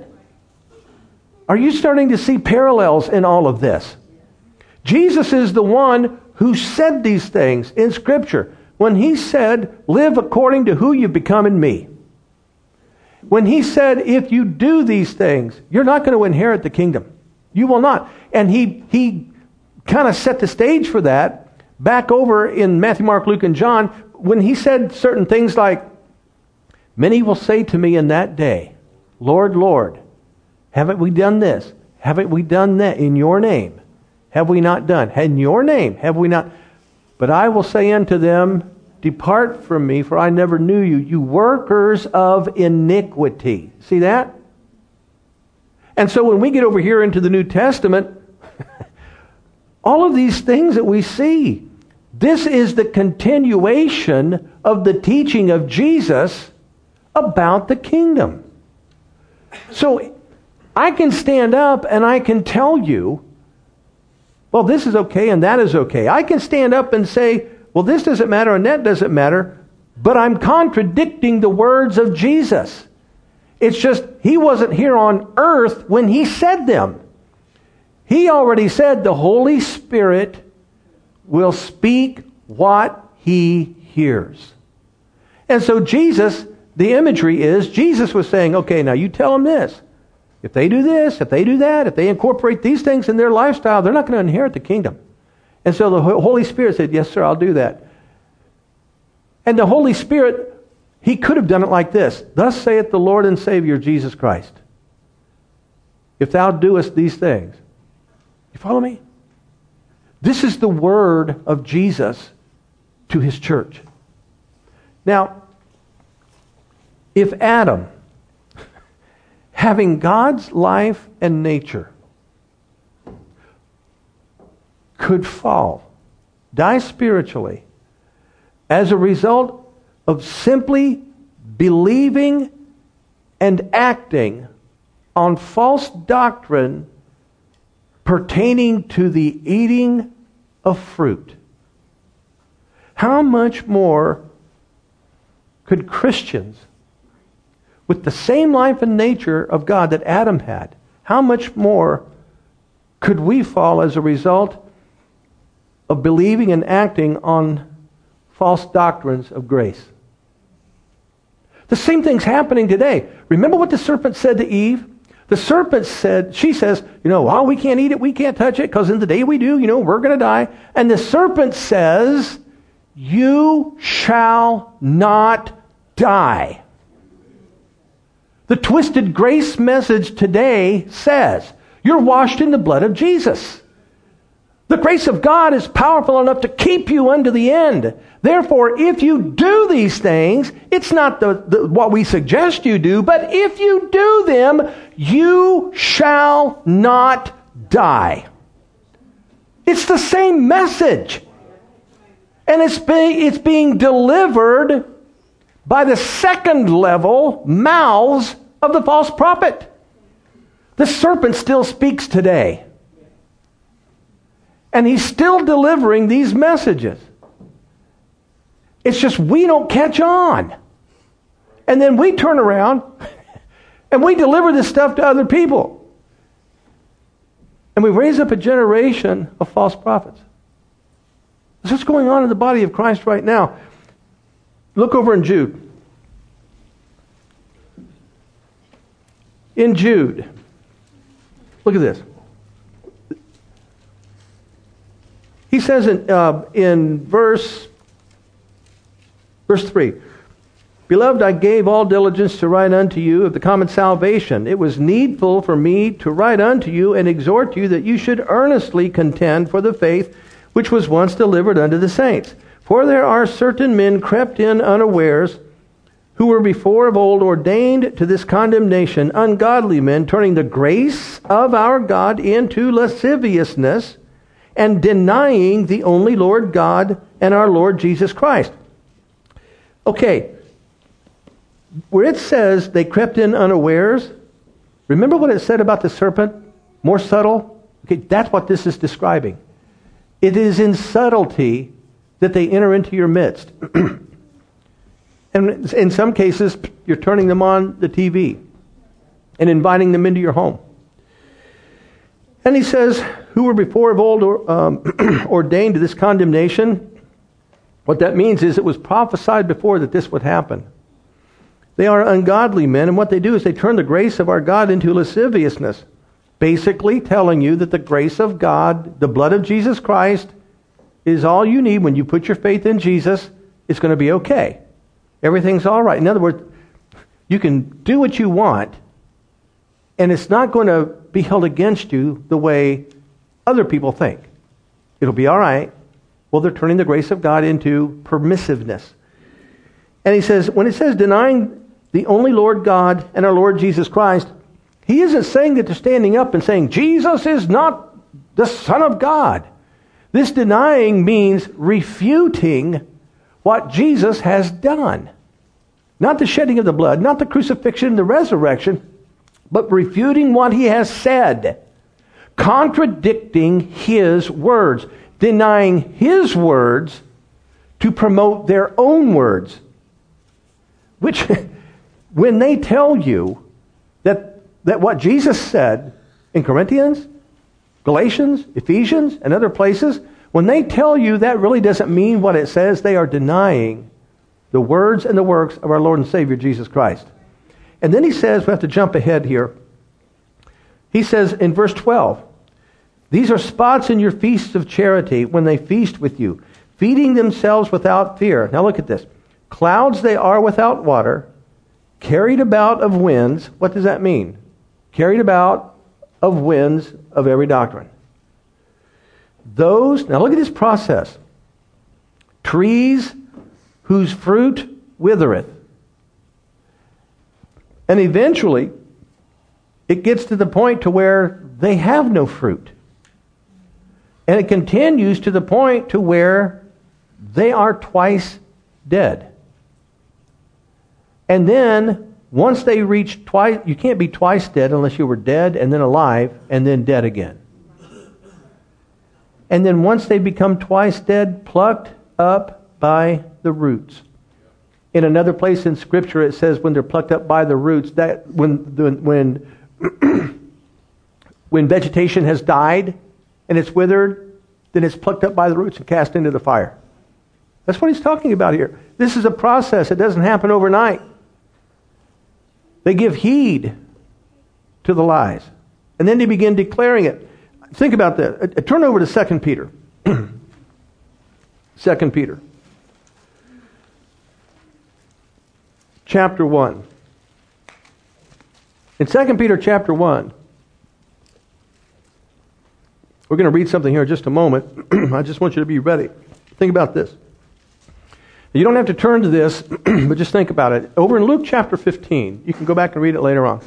Are you starting to see parallels in all of this? Jesus is the one who said these things in Scripture. When he said, live according to who you become in me. When he said, if you do these things, you're not going to inherit the kingdom. You will not. And he, he kind of set the stage for that back over in Matthew, Mark, Luke, and John when he said certain things like, many will say to me in that day, Lord, Lord, haven't we done this? Haven't we done that in your name? Have we not done? In your name, have we not? But I will say unto them, depart from me, for I never knew you, you workers of iniquity. See that? And so when we get over here into the New Testament, all of these things that we see, this is the continuation of the teaching of Jesus about the kingdom. So I can stand up and I can tell you, well, this is okay and that is okay. I can stand up and say, well, this doesn't matter and that doesn't matter, but I'm contradicting the words of Jesus. It's just, he wasn't here on earth when he said them. He already said the Holy Spirit will speak what he hears. And so Jesus, the imagery is, Jesus was saying, okay, now you tell them this. If they do this, if they do that, if they incorporate these things in their lifestyle, they're not going to inherit the kingdom. And so the Holy Spirit said, yes, sir, I'll do that. And the Holy Spirit, he could have done it like this. Thus saith the Lord and Savior Jesus Christ. If thou doest these things. You follow me? This is the word of Jesus to his church. Now, if Adam, having God's life and nature, could fall, die spiritually, as a result of simply believing and acting on false doctrine pertaining to the eating of fruit, how much more could Christians with the same life and nature of God that Adam had, how much more could we fall as a result of believing and acting on false doctrines of grace? The same thing's happening today. Remember what the serpent said to Eve? The serpent said, she says, you know, well, we can't eat it, we can't touch it, because in the day we do, you know, we're going to die. And the serpent says, you shall not die. The twisted grace message today says, you're washed in the blood of Jesus. The grace of God is powerful enough to keep you unto the end. Therefore, if you do these things, it's not the, the, what we suggest you do, but if you do them, you shall not die. It's the same message. And it's, be, it's being delivered by the second level mouths of the false prophet. The serpent still speaks today. And he's still delivering these messages. It's just we don't catch on. And then we turn around and we deliver this stuff to other people. And we raise up a generation of false prophets. That's what's going on in the body of Christ right now. Look over in Jude. In Jude, look at this. He says in, uh, in verse, verse three, Beloved, I gave all diligence to write unto you of the common salvation. It was needful for me to write unto you and exhort you that you should earnestly contend for the faith which was once delivered unto the saints. For there are certain men crept in unawares, who were before of old ordained to this condemnation, ungodly men, turning the grace of our God into lasciviousness, and denying the only Lord God and our Lord Jesus Christ. Okay, where it says they crept in unawares, remember what it said about the serpent? More subtle? Okay, that's what this is describing. It is in subtlety that they enter into your midst. And in some cases, you're turning them on the T V and inviting them into your home. And he says, who were before of old or, um, ordained to this condemnation. What that means is it was prophesied before that this would happen. They are ungodly men, and what they do is they turn the grace of our God into lasciviousness. Basically telling you that the grace of God, the blood of Jesus Christ, is all you need. When you put your faith in Jesus, it's going to be okay. Everything's all right. In other words, you can do what you want, and it's not going to be held against you the way other people think. It'll be all right. Well, they're turning the grace of God into permissiveness. And he says, when it says denying the only Lord God and our Lord Jesus Christ, he isn't saying that they're standing up and saying, Jesus is not the Son of God. This denying means refuting what Jesus has done. Not the shedding of the blood, not the crucifixion, the resurrection, but refuting what he has said. Contradicting his words. Denying his words to promote their own words. Which, when they tell you that, that what Jesus said in Corinthians, Galatians, Ephesians, and other places, when they tell you that really doesn't mean what it says, they are denying the words and the works of our Lord and Savior Jesus Christ. And then he says, we have to jump ahead here. He says in verse twelve, these are spots in your feasts of charity when they feast with you, feeding themselves without fear. Now look at this. Clouds they are without water, carried about of winds. What does that mean? Carried about of winds of every doctrine. Those, now look at this process. Trees whose fruit withereth. And eventually, it gets to the point to where they have no fruit. And it continues to the point to where they are twice dead. And then, once they reach twice, you can't be twice dead unless you were dead and then alive and then dead again. And then once they become twice dead, plucked up by the roots. In another place in Scripture it says when they're plucked up by the roots, that when when when vegetation has died and it's withered, then it's plucked up by the roots and cast into the fire. That's what he's talking about here. This is a process. It doesn't happen overnight. They give heed to the lies. And then they begin declaring it. Think about that. Turn over to Second Peter. Second Peter. Chapter one. In Second Peter chapter one, we're going to read something here in just a moment. I just want you to be ready. Think about this. You don't have to turn to this, but just think about it. Over in Luke chapter fifteen, you can go back and read it later on.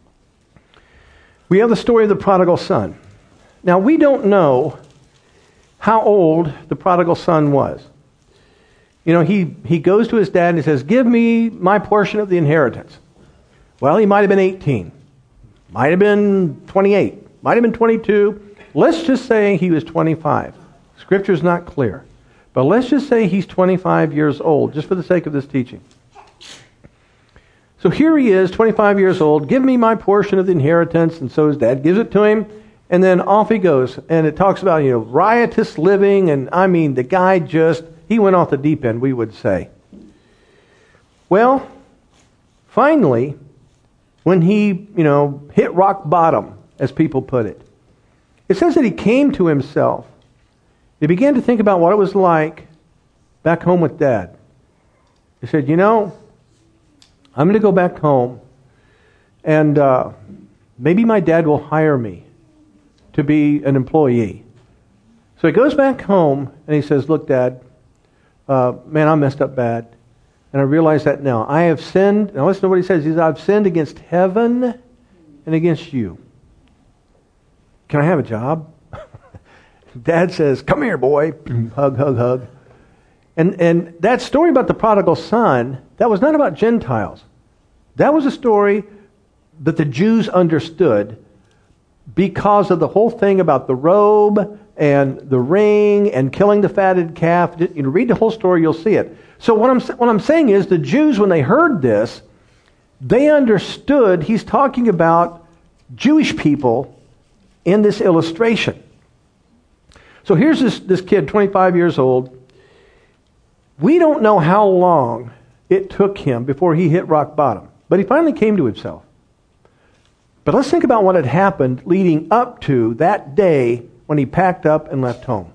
We have the story of the prodigal son. Now, we don't know how old the prodigal son was. You know, he, he goes to his dad and he says, give me my portion of the inheritance. Well, he might have been eighteen. Might have been twenty-eight. Might have been twenty-two. Let's just say he was twenty-five. Scripture's not clear. But let's just say he's twenty-five years old, just for the sake of this teaching. So here he is, twenty-five years old. Give me my portion of the inheritance. And so his dad gives it to him. And then off he goes. And it talks about, you know, riotous living. And I mean, the guy just, he went off the deep end, we would say. Well, finally, when he, you know, hit rock bottom, as people put it, it says that he came to himself. He began to think about what it was like back home with Dad. He said, you know, I'm going to go back home and uh, maybe my dad will hire me to be an employee. So he goes back home and he says, look, Dad, uh, man, I messed up bad. And I realize that now. I have sinned. Now listen to what he says. He says, I've sinned against heaven and against you. Can I have a job? Dad says, come here, boy. Hug, hug, hug. And, and that story about the prodigal son, that was not about Gentiles. That was a story that the Jews understood because of the whole thing about the robe and the ring and killing the fatted calf. You know, read the whole story, you'll see it. So what I'm what I'm saying is the Jews, when they heard this, they understood he's talking about Jewish people in this illustration. So here's this, this kid, twenty-five years old. We don't know how long it took him before he hit rock bottom, but he finally came to himself. But let's think about what had happened leading up to that day when he packed up and left home.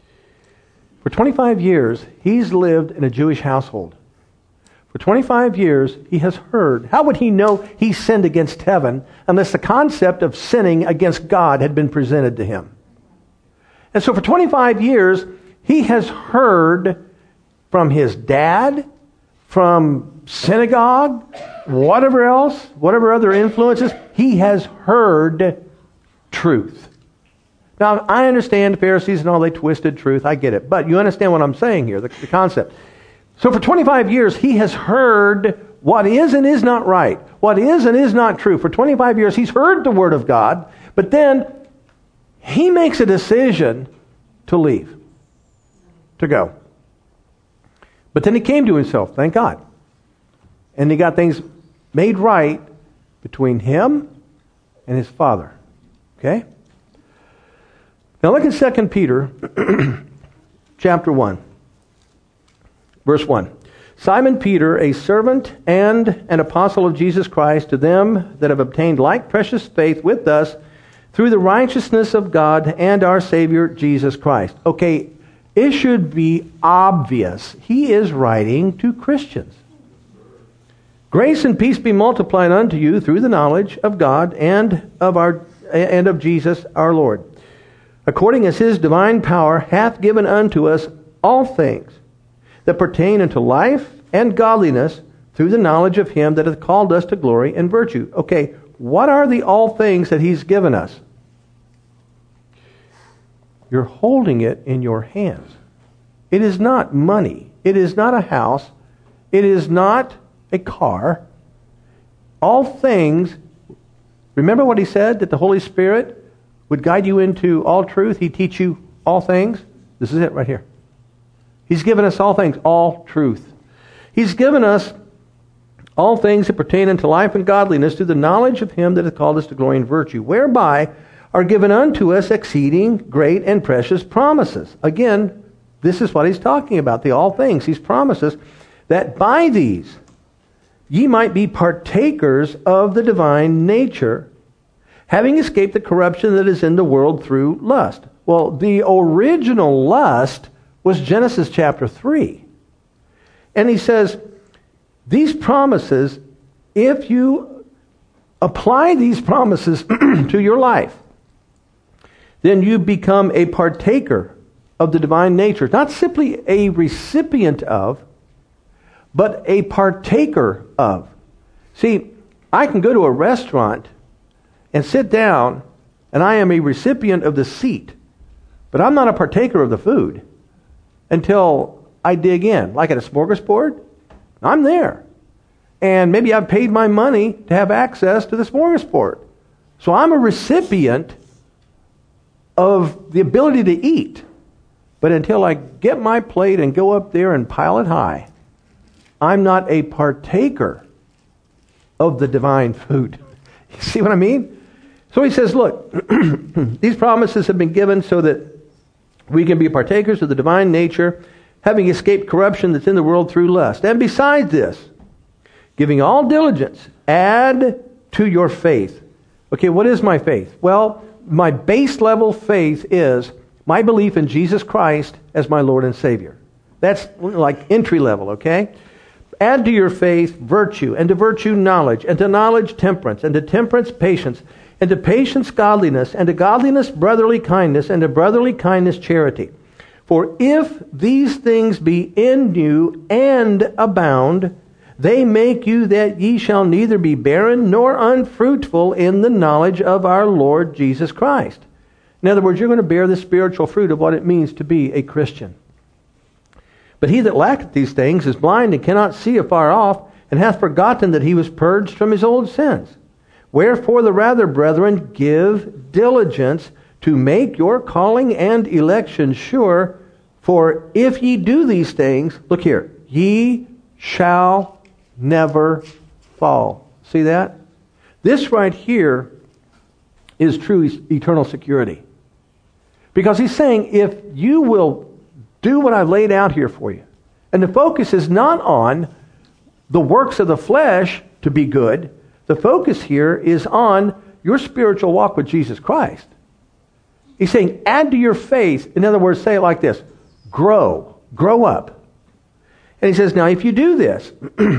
For twenty-five years, he's lived in a Jewish household. For twenty-five years, he has heard. How would he know he sinned against heaven unless the concept of sinning against God had been presented to him? And so for twenty-five years, he has heard from his dad, from synagogue, whatever else, whatever other influences, he has heard truth. Now, I understand the Pharisees and all, they twisted truth. I get it. But you understand what I'm saying here, the, the concept. So for twenty-five years, he has heard what is and is not right, what is and is not true. For twenty-five years, he's heard the Word of God, but then he makes a decision to leave, to go. But then he came to himself, thank God. And he got things made right between him and his father. Okay? Now look at Second Peter chapter one. Verse one. Simon Peter, a servant and an apostle of Jesus Christ, to them that have obtained like precious faith with us through the righteousness of God and our Savior Jesus Christ. Okay, it should be obvious. He is writing to Christians. Grace and peace be multiplied unto you through the knowledge of God and of our and of Jesus our Lord, according as his divine power hath given unto us all things that pertain unto life and godliness through the knowledge of him that hath called us to glory and virtue. Okay, what are the all things that he's given us? You're holding it in your hands. It is not money. It is not a house. It is not a car. All things, remember what he said, that the Holy Spirit would guide you into all truth. He'd teach you all things. This is it right here. He's given us all things, all truth. He's given us all things that pertain unto life and godliness through the knowledge of him that hath called us to glory and virtue, whereby are given unto us exceeding great and precious promises. Again, this is what he's talking about, the all things. He's promises that by these ye might be partakers of the divine nature, having escaped the corruption that is in the world through lust. Well, the original lust was Genesis chapter three. And he says, these promises, if you apply these promises to your life, then you become a partaker of the divine nature. Not simply a recipient of, but a partaker of. See, I can go to a restaurant and sit down, and I am a recipient of the seat, but I'm not a partaker of the food until I dig in. Like at a smorgasbord, I'm there. And maybe I've paid my money to have access to the smorgasbord. So I'm a recipient of the ability to eat. But until I get my plate and go up there and pile it high, I'm not a partaker of the divine food. You see what I mean? So he says, look, these promises have been given so that we can be partakers of the divine nature, having escaped corruption that's in the world through lust. And besides this, giving all diligence, add to your faith. Okay, what is my faith? Well, my base level faith is my belief in Jesus Christ as my Lord and Savior. That's like entry level, okay? Add to your faith virtue, and to virtue knowledge, and to knowledge temperance, and to temperance patience, and to patience godliness, and to godliness brotherly kindness, and to brotherly kindness charity. For if these things be in you and abound, they make you that ye shall neither be barren nor unfruitful in the knowledge of our Lord Jesus Christ. In other words, you're going to bear the spiritual fruit of what it means to be a Christian. But he that lacketh these things is blind and cannot see afar off, and hath forgotten that he was purged from his old sins. Wherefore the rather, brethren, give diligence to make your calling and election sure. For if ye do these things, look here, ye shall never fall. See that? This right here is true eternal security. Because he's saying, if you will do what I've laid out here for you, and the focus is not on the works of the flesh to be good, the focus here is on your spiritual walk with Jesus Christ. He's saying, add to your faith. In other words, say it like this: grow, grow up. And he says, now if you do this,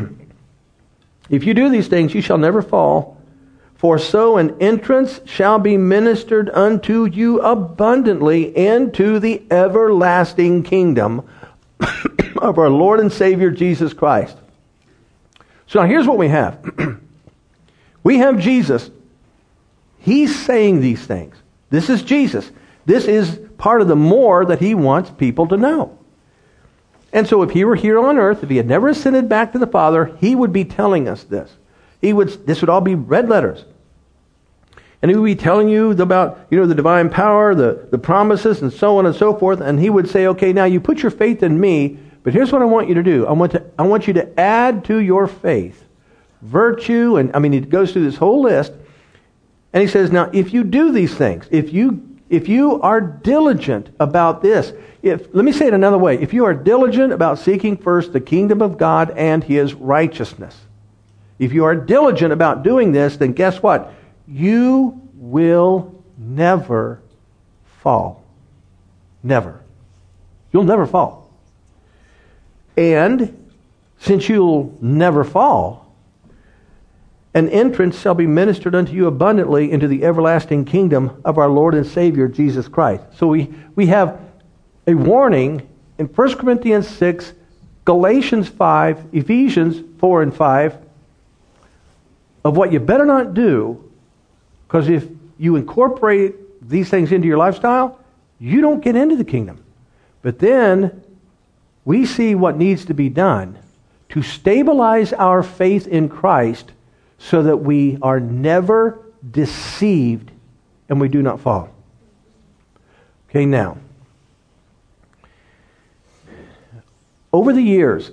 if you do these things, you shall never fall. For so an entrance shall be ministered unto you abundantly into the everlasting kingdom of our Lord and Savior Jesus Christ. So now here's what we have. We have Jesus. He's saying these things. This is Jesus. This is part of the more that he wants people to know. And so if he were here on earth, if he had never ascended back to the Father, he would be telling us this. He would. This would all be red letters. And he would be telling you about, you know, the divine power, the, the promises, and so on and so forth. And he would say, okay, now you put your faith in me, but here's what I want you to do. I want to, I want you to add to your faith virtue, and I mean, he goes through this whole list. And he says, now, if you do these things, if you if you are diligent about this, if let me say it another way, if you are diligent about seeking first the kingdom of God and his righteousness, if you are diligent about doing this, then guess what? You will never fall. Never. You'll never fall. And since you'll never fall, an entrance shall be ministered unto you abundantly into the everlasting kingdom of our Lord and Savior, Jesus Christ. So we, we have a warning in First Corinthians six, Galatians five, Ephesians four and five, of what you better not do, because if you incorporate these things into your lifestyle, you don't get into the kingdom. But then we see what needs to be done to stabilize our faith in Christ so that we are never deceived and we do not fall. Okay, now, over the years,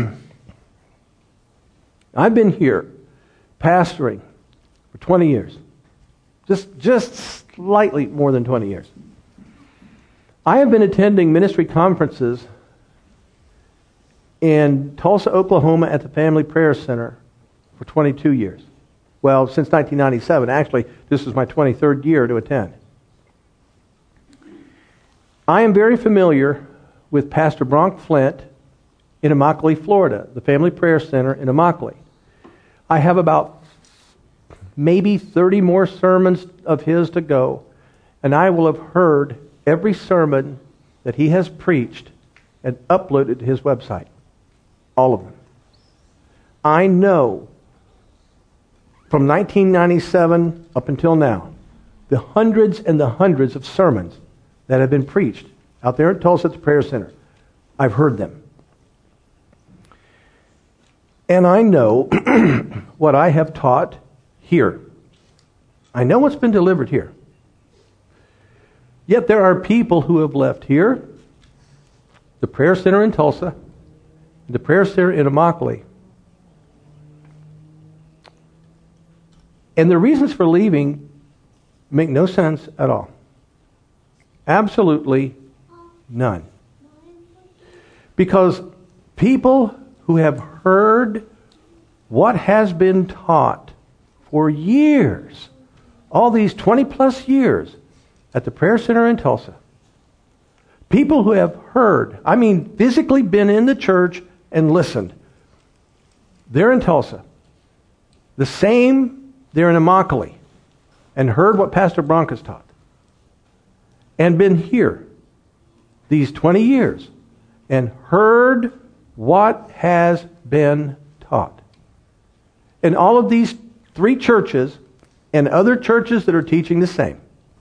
I've been here pastoring for twenty years. Just, just slightly more than twenty years. I have been attending ministry conferences in Tulsa, Oklahoma at the Family Prayer Center for twenty-two years. Well, since nineteen ninety-seven. Actually, this is my twenty-third year to attend. I am very familiar with Pastor Bronk Flint in Immokalee, Florida, the Family Prayer Center in Immokalee. I have about maybe thirty more sermons of his to go, and I will have heard every sermon that he has preached and uploaded to his website. All of them. I know from nineteen ninety-seven up until now, the hundreds and the hundreds of sermons that have been preached out there at Tulsa at the Prayer Center. I've heard them. And I know what I have taught here. I know what's been delivered here. Yet there are people who have left here, the Prayer Center in Tulsa, the Prayer Center in Immokalee. And the reasons for leaving make no sense at all. Absolutely none. Because people who have heard what has been taught for years, all these twenty plus years at the Prayer Center in Tulsa, people who have heard, I mean physically been in the church and listened, they're in Tulsa. The same, they're in Immokalee, and heard what Pastor Bronk has taught, and been here these twenty years and heard what has been taught. And all of these three churches and other churches that are teaching the same,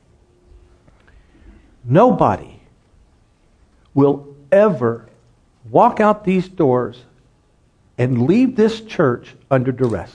nobody will ever walk out these doors and leave this church under duress,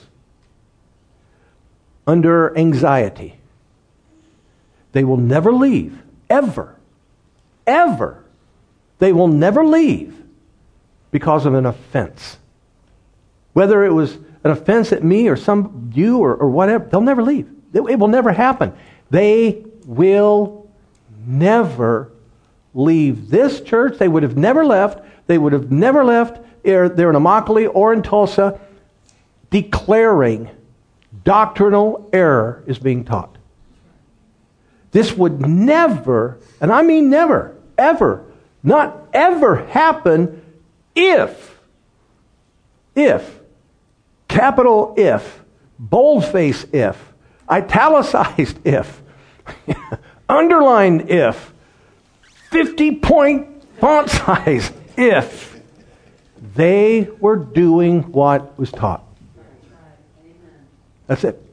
under anxiety. They will never leave, ever, ever. They will never leave because of an offense. Whether it was an offense at me or some you or, or whatever, they'll never leave. It, it will never happen. They will never leave this church. They would have never left. They would have never left there in Immokalee or in Tulsa declaring doctrinal error is being taught. This would never, and I mean never, ever, not ever happen if, if, capital if, boldface if, italicized if, underlined if, fifty-point font size if they were doing what was taught. That's it.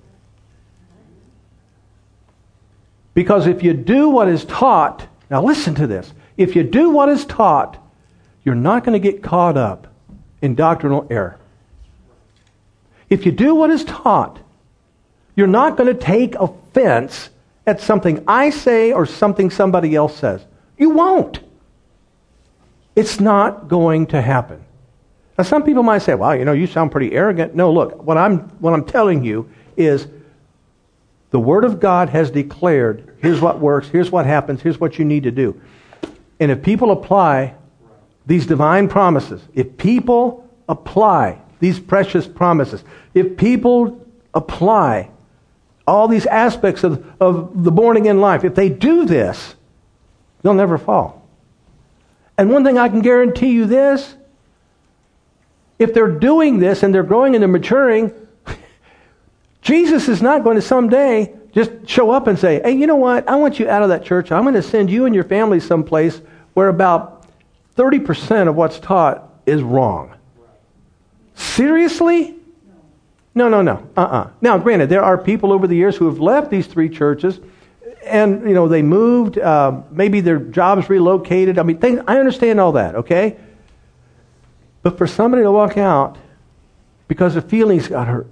Because if you do what is taught, now listen to this, if you do what is taught, you're not going to get caught up in doctrinal error. If you do what is taught, you're not going to take offense at something I say or something somebody else says. You won't. It's not going to happen. Now some people might say, well, you know, you sound pretty arrogant. No, look, what I'm what I'm telling you is the Word of God has declared, here's what works, here's what happens, here's what you need to do. And if people apply these divine promises, if people apply these precious promises, if people apply all these aspects of, of the born-again life, if they do this, they'll never fall. And one thing I can guarantee you this, if they're doing this and they're growing and they're maturing, Jesus is not going to someday just show up and say, hey, you know what? I want you out of that church. I'm going to send you and your family someplace where about thirty percent of what's taught is wrong. Seriously? No, no, no. Uh-uh. Now, granted, there are people over the years who have left these three churches and, you know, they moved. Uh, maybe their jobs relocated. I mean, things, I understand all that, okay? But for somebody to walk out because their feelings got hurt,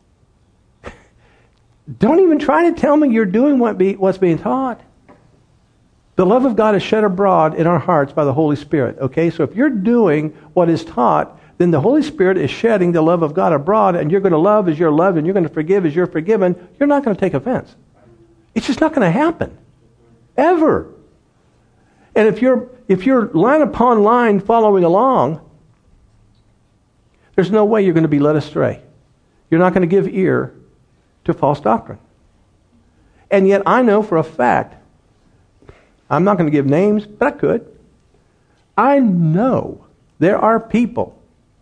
don't even try to tell me you're doing what be, what's being taught. The love of God is shed abroad in our hearts by the Holy Spirit. Okay, so if you're doing what is taught, then the Holy Spirit is shedding the love of God abroad, and you're going to love as you're loved, and you're going to forgive as you're forgiven. You're not going to take offense. It's just not going to happen. Ever. And if you're if you're line upon line following along, there's no way you're going to be led astray. You're not going to give ear to false doctrine. And yet I know for a fact, I'm not going to give names, but I could. I know there are people,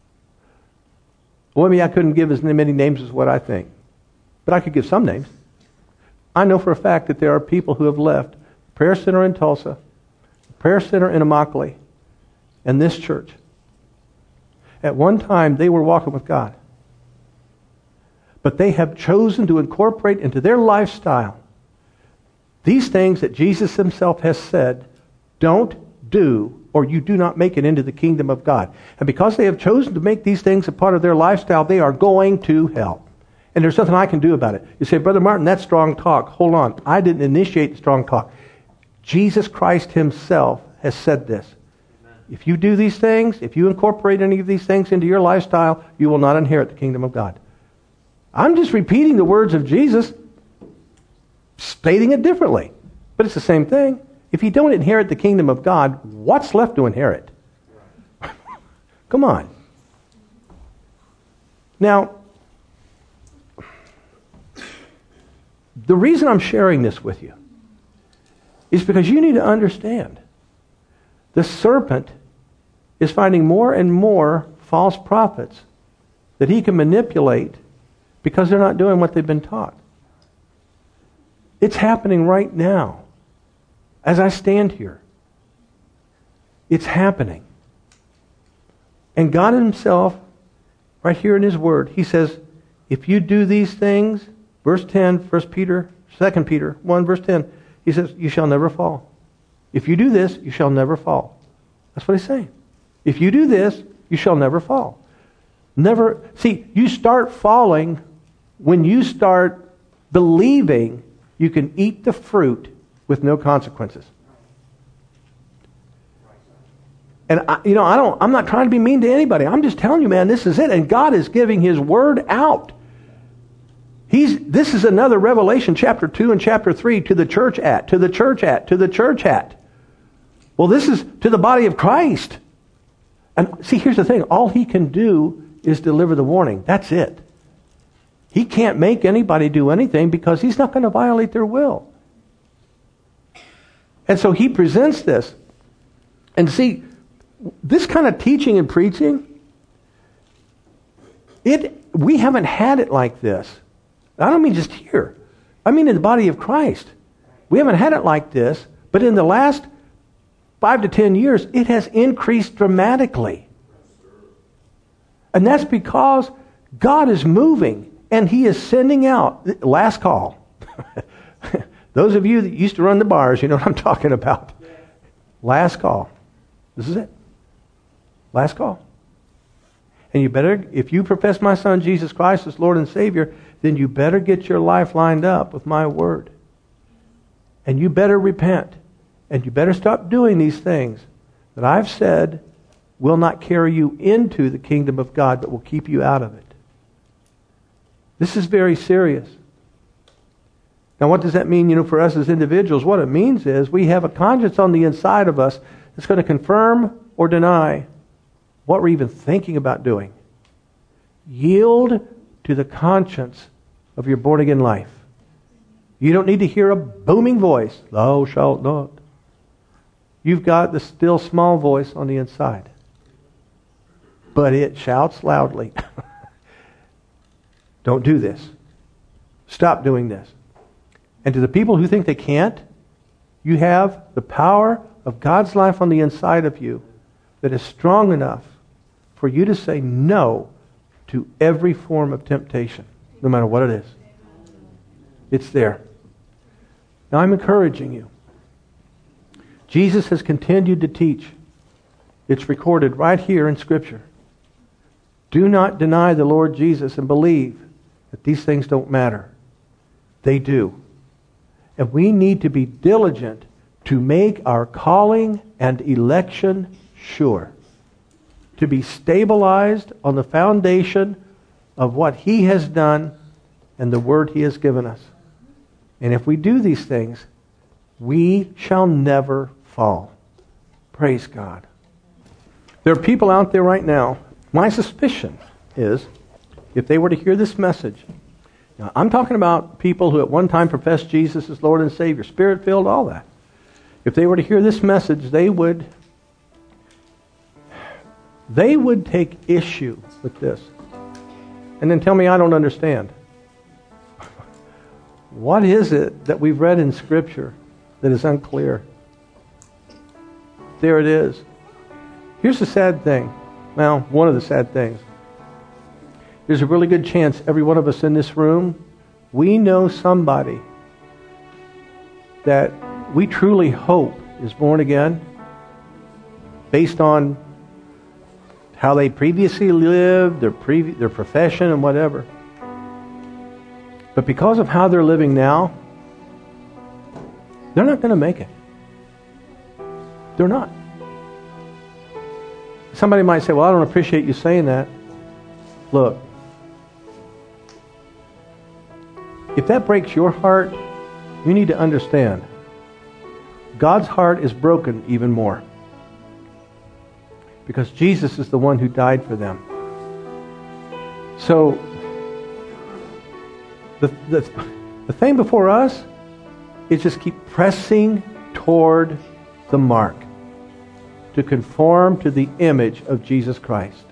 well, maybe I couldn't give as many names as what I think, but I could give some names. I know for a fact that there are people who have left the Prayer Center in Tulsa, the Prayer Center in Immokalee, and this church. At one time, they were walking with God. But they have chosen to incorporate into their lifestyle these things that Jesus himself has said, don't do, or you do not make it into the kingdom of God. And because they have chosen to make these things a part of their lifestyle, they are going to hell. And there's nothing I can do about it. You say, Brother Martin, that's strong talk. Hold on. I didn't initiate strong talk. Jesus Christ himself has said this. Amen. If you do these things, if you incorporate any of these things into your lifestyle, you will not inherit the kingdom of God. I'm just repeating the words of Jesus, stating it differently. But it's the same thing. If you don't inherit the kingdom of God, what's left to inherit? Come on. Now, the reason I'm sharing this with you is because you need to understand the serpent is finding more and more false prophets that he can manipulate because they're not doing what they've been taught. It's happening right now as I stand here. It's happening. And God himself, right here in his word, he says, if you do these things, verse ten, First Peter, Second Peter one, verse ten, he says, you shall never fall. If you do this, you shall never fall. That's what he's saying. If you do this, you shall never fall. Never. See, you start falling when you start believing you can eat the fruit with no consequences. And I, you know, I don't. I'm not trying to be mean to anybody. I'm just telling you, man, this is it. And God is giving his word out. He's. This is another Revelation chapter two and chapter three to the church at, to the church at, to the church at. Well, this is to the body of Christ. And see, here's the thing. All he can do is deliver the warning. That's it. He can't make anybody do anything because he's not going to violate their will. And so he presents this. And see, this kind of teaching and preaching, it we haven't had it like this. I don't mean just here. I mean in the body of Christ. We haven't had it like this, but in the last five to ten years, it has increased dramatically. And that's because God is moving and he is sending out, last call. Those of you that used to run the bars, you know what I'm talking about. Last call. This is it. Last call. And you better, if you profess my Son Jesus Christ as Lord and Savior, then you better get your life lined up with my word. And you better repent. And you better stop doing these things that I've said will not carry you into the kingdom of God, but will keep you out of it. This is very serious. Now, what does that mean, you know, for us as individuals? What it means is we have a conscience on the inside of us that's going to confirm or deny what we're even thinking about doing. Yield to the conscience of your born-again life. You don't need to hear a booming voice. Thou shalt not. You've got the still small voice on the inside. But it shouts loudly. Don't do this. Stop doing this. And to the people who think they can't, you have the power of God's life on the inside of you that is strong enough for you to say no to every form of temptation, no matter what it is. It's there. Now I'm encouraging you. Jesus has continued to teach. It's recorded right here in Scripture. Do not deny the Lord Jesus and believe that these things don't matter. They do. And we need to be diligent to make our calling and election sure. To be stabilized on the foundation of what He has done and the word He has given us. And if we do these things, we shall never fall. Praise God. There are people out there right now, my suspicion is, if they were to hear this message, now I'm talking about people who at one time professed Jesus as Lord and Savior, Spirit-filled, all that. If they were to hear this message, they would they would take issue with this. And then tell me I don't understand. What is it that we've read in Scripture that is unclear? There it is. Here's the sad thing. Well, one of the sad things. There's a really good chance every one of us in this room, we know somebody that we truly hope is born again based on how they previously lived, their previ- their profession and whatever. But because of how they're living now, they're not going to make it. They're not. Somebody might say, well, I don't appreciate you saying that. Look, if that breaks your heart, you need to understand God's heart is broken even more. Because Jesus is the one who died for them. So, the, the, the thing before us is just keep pressing toward the mark to conform to the image of Jesus Christ.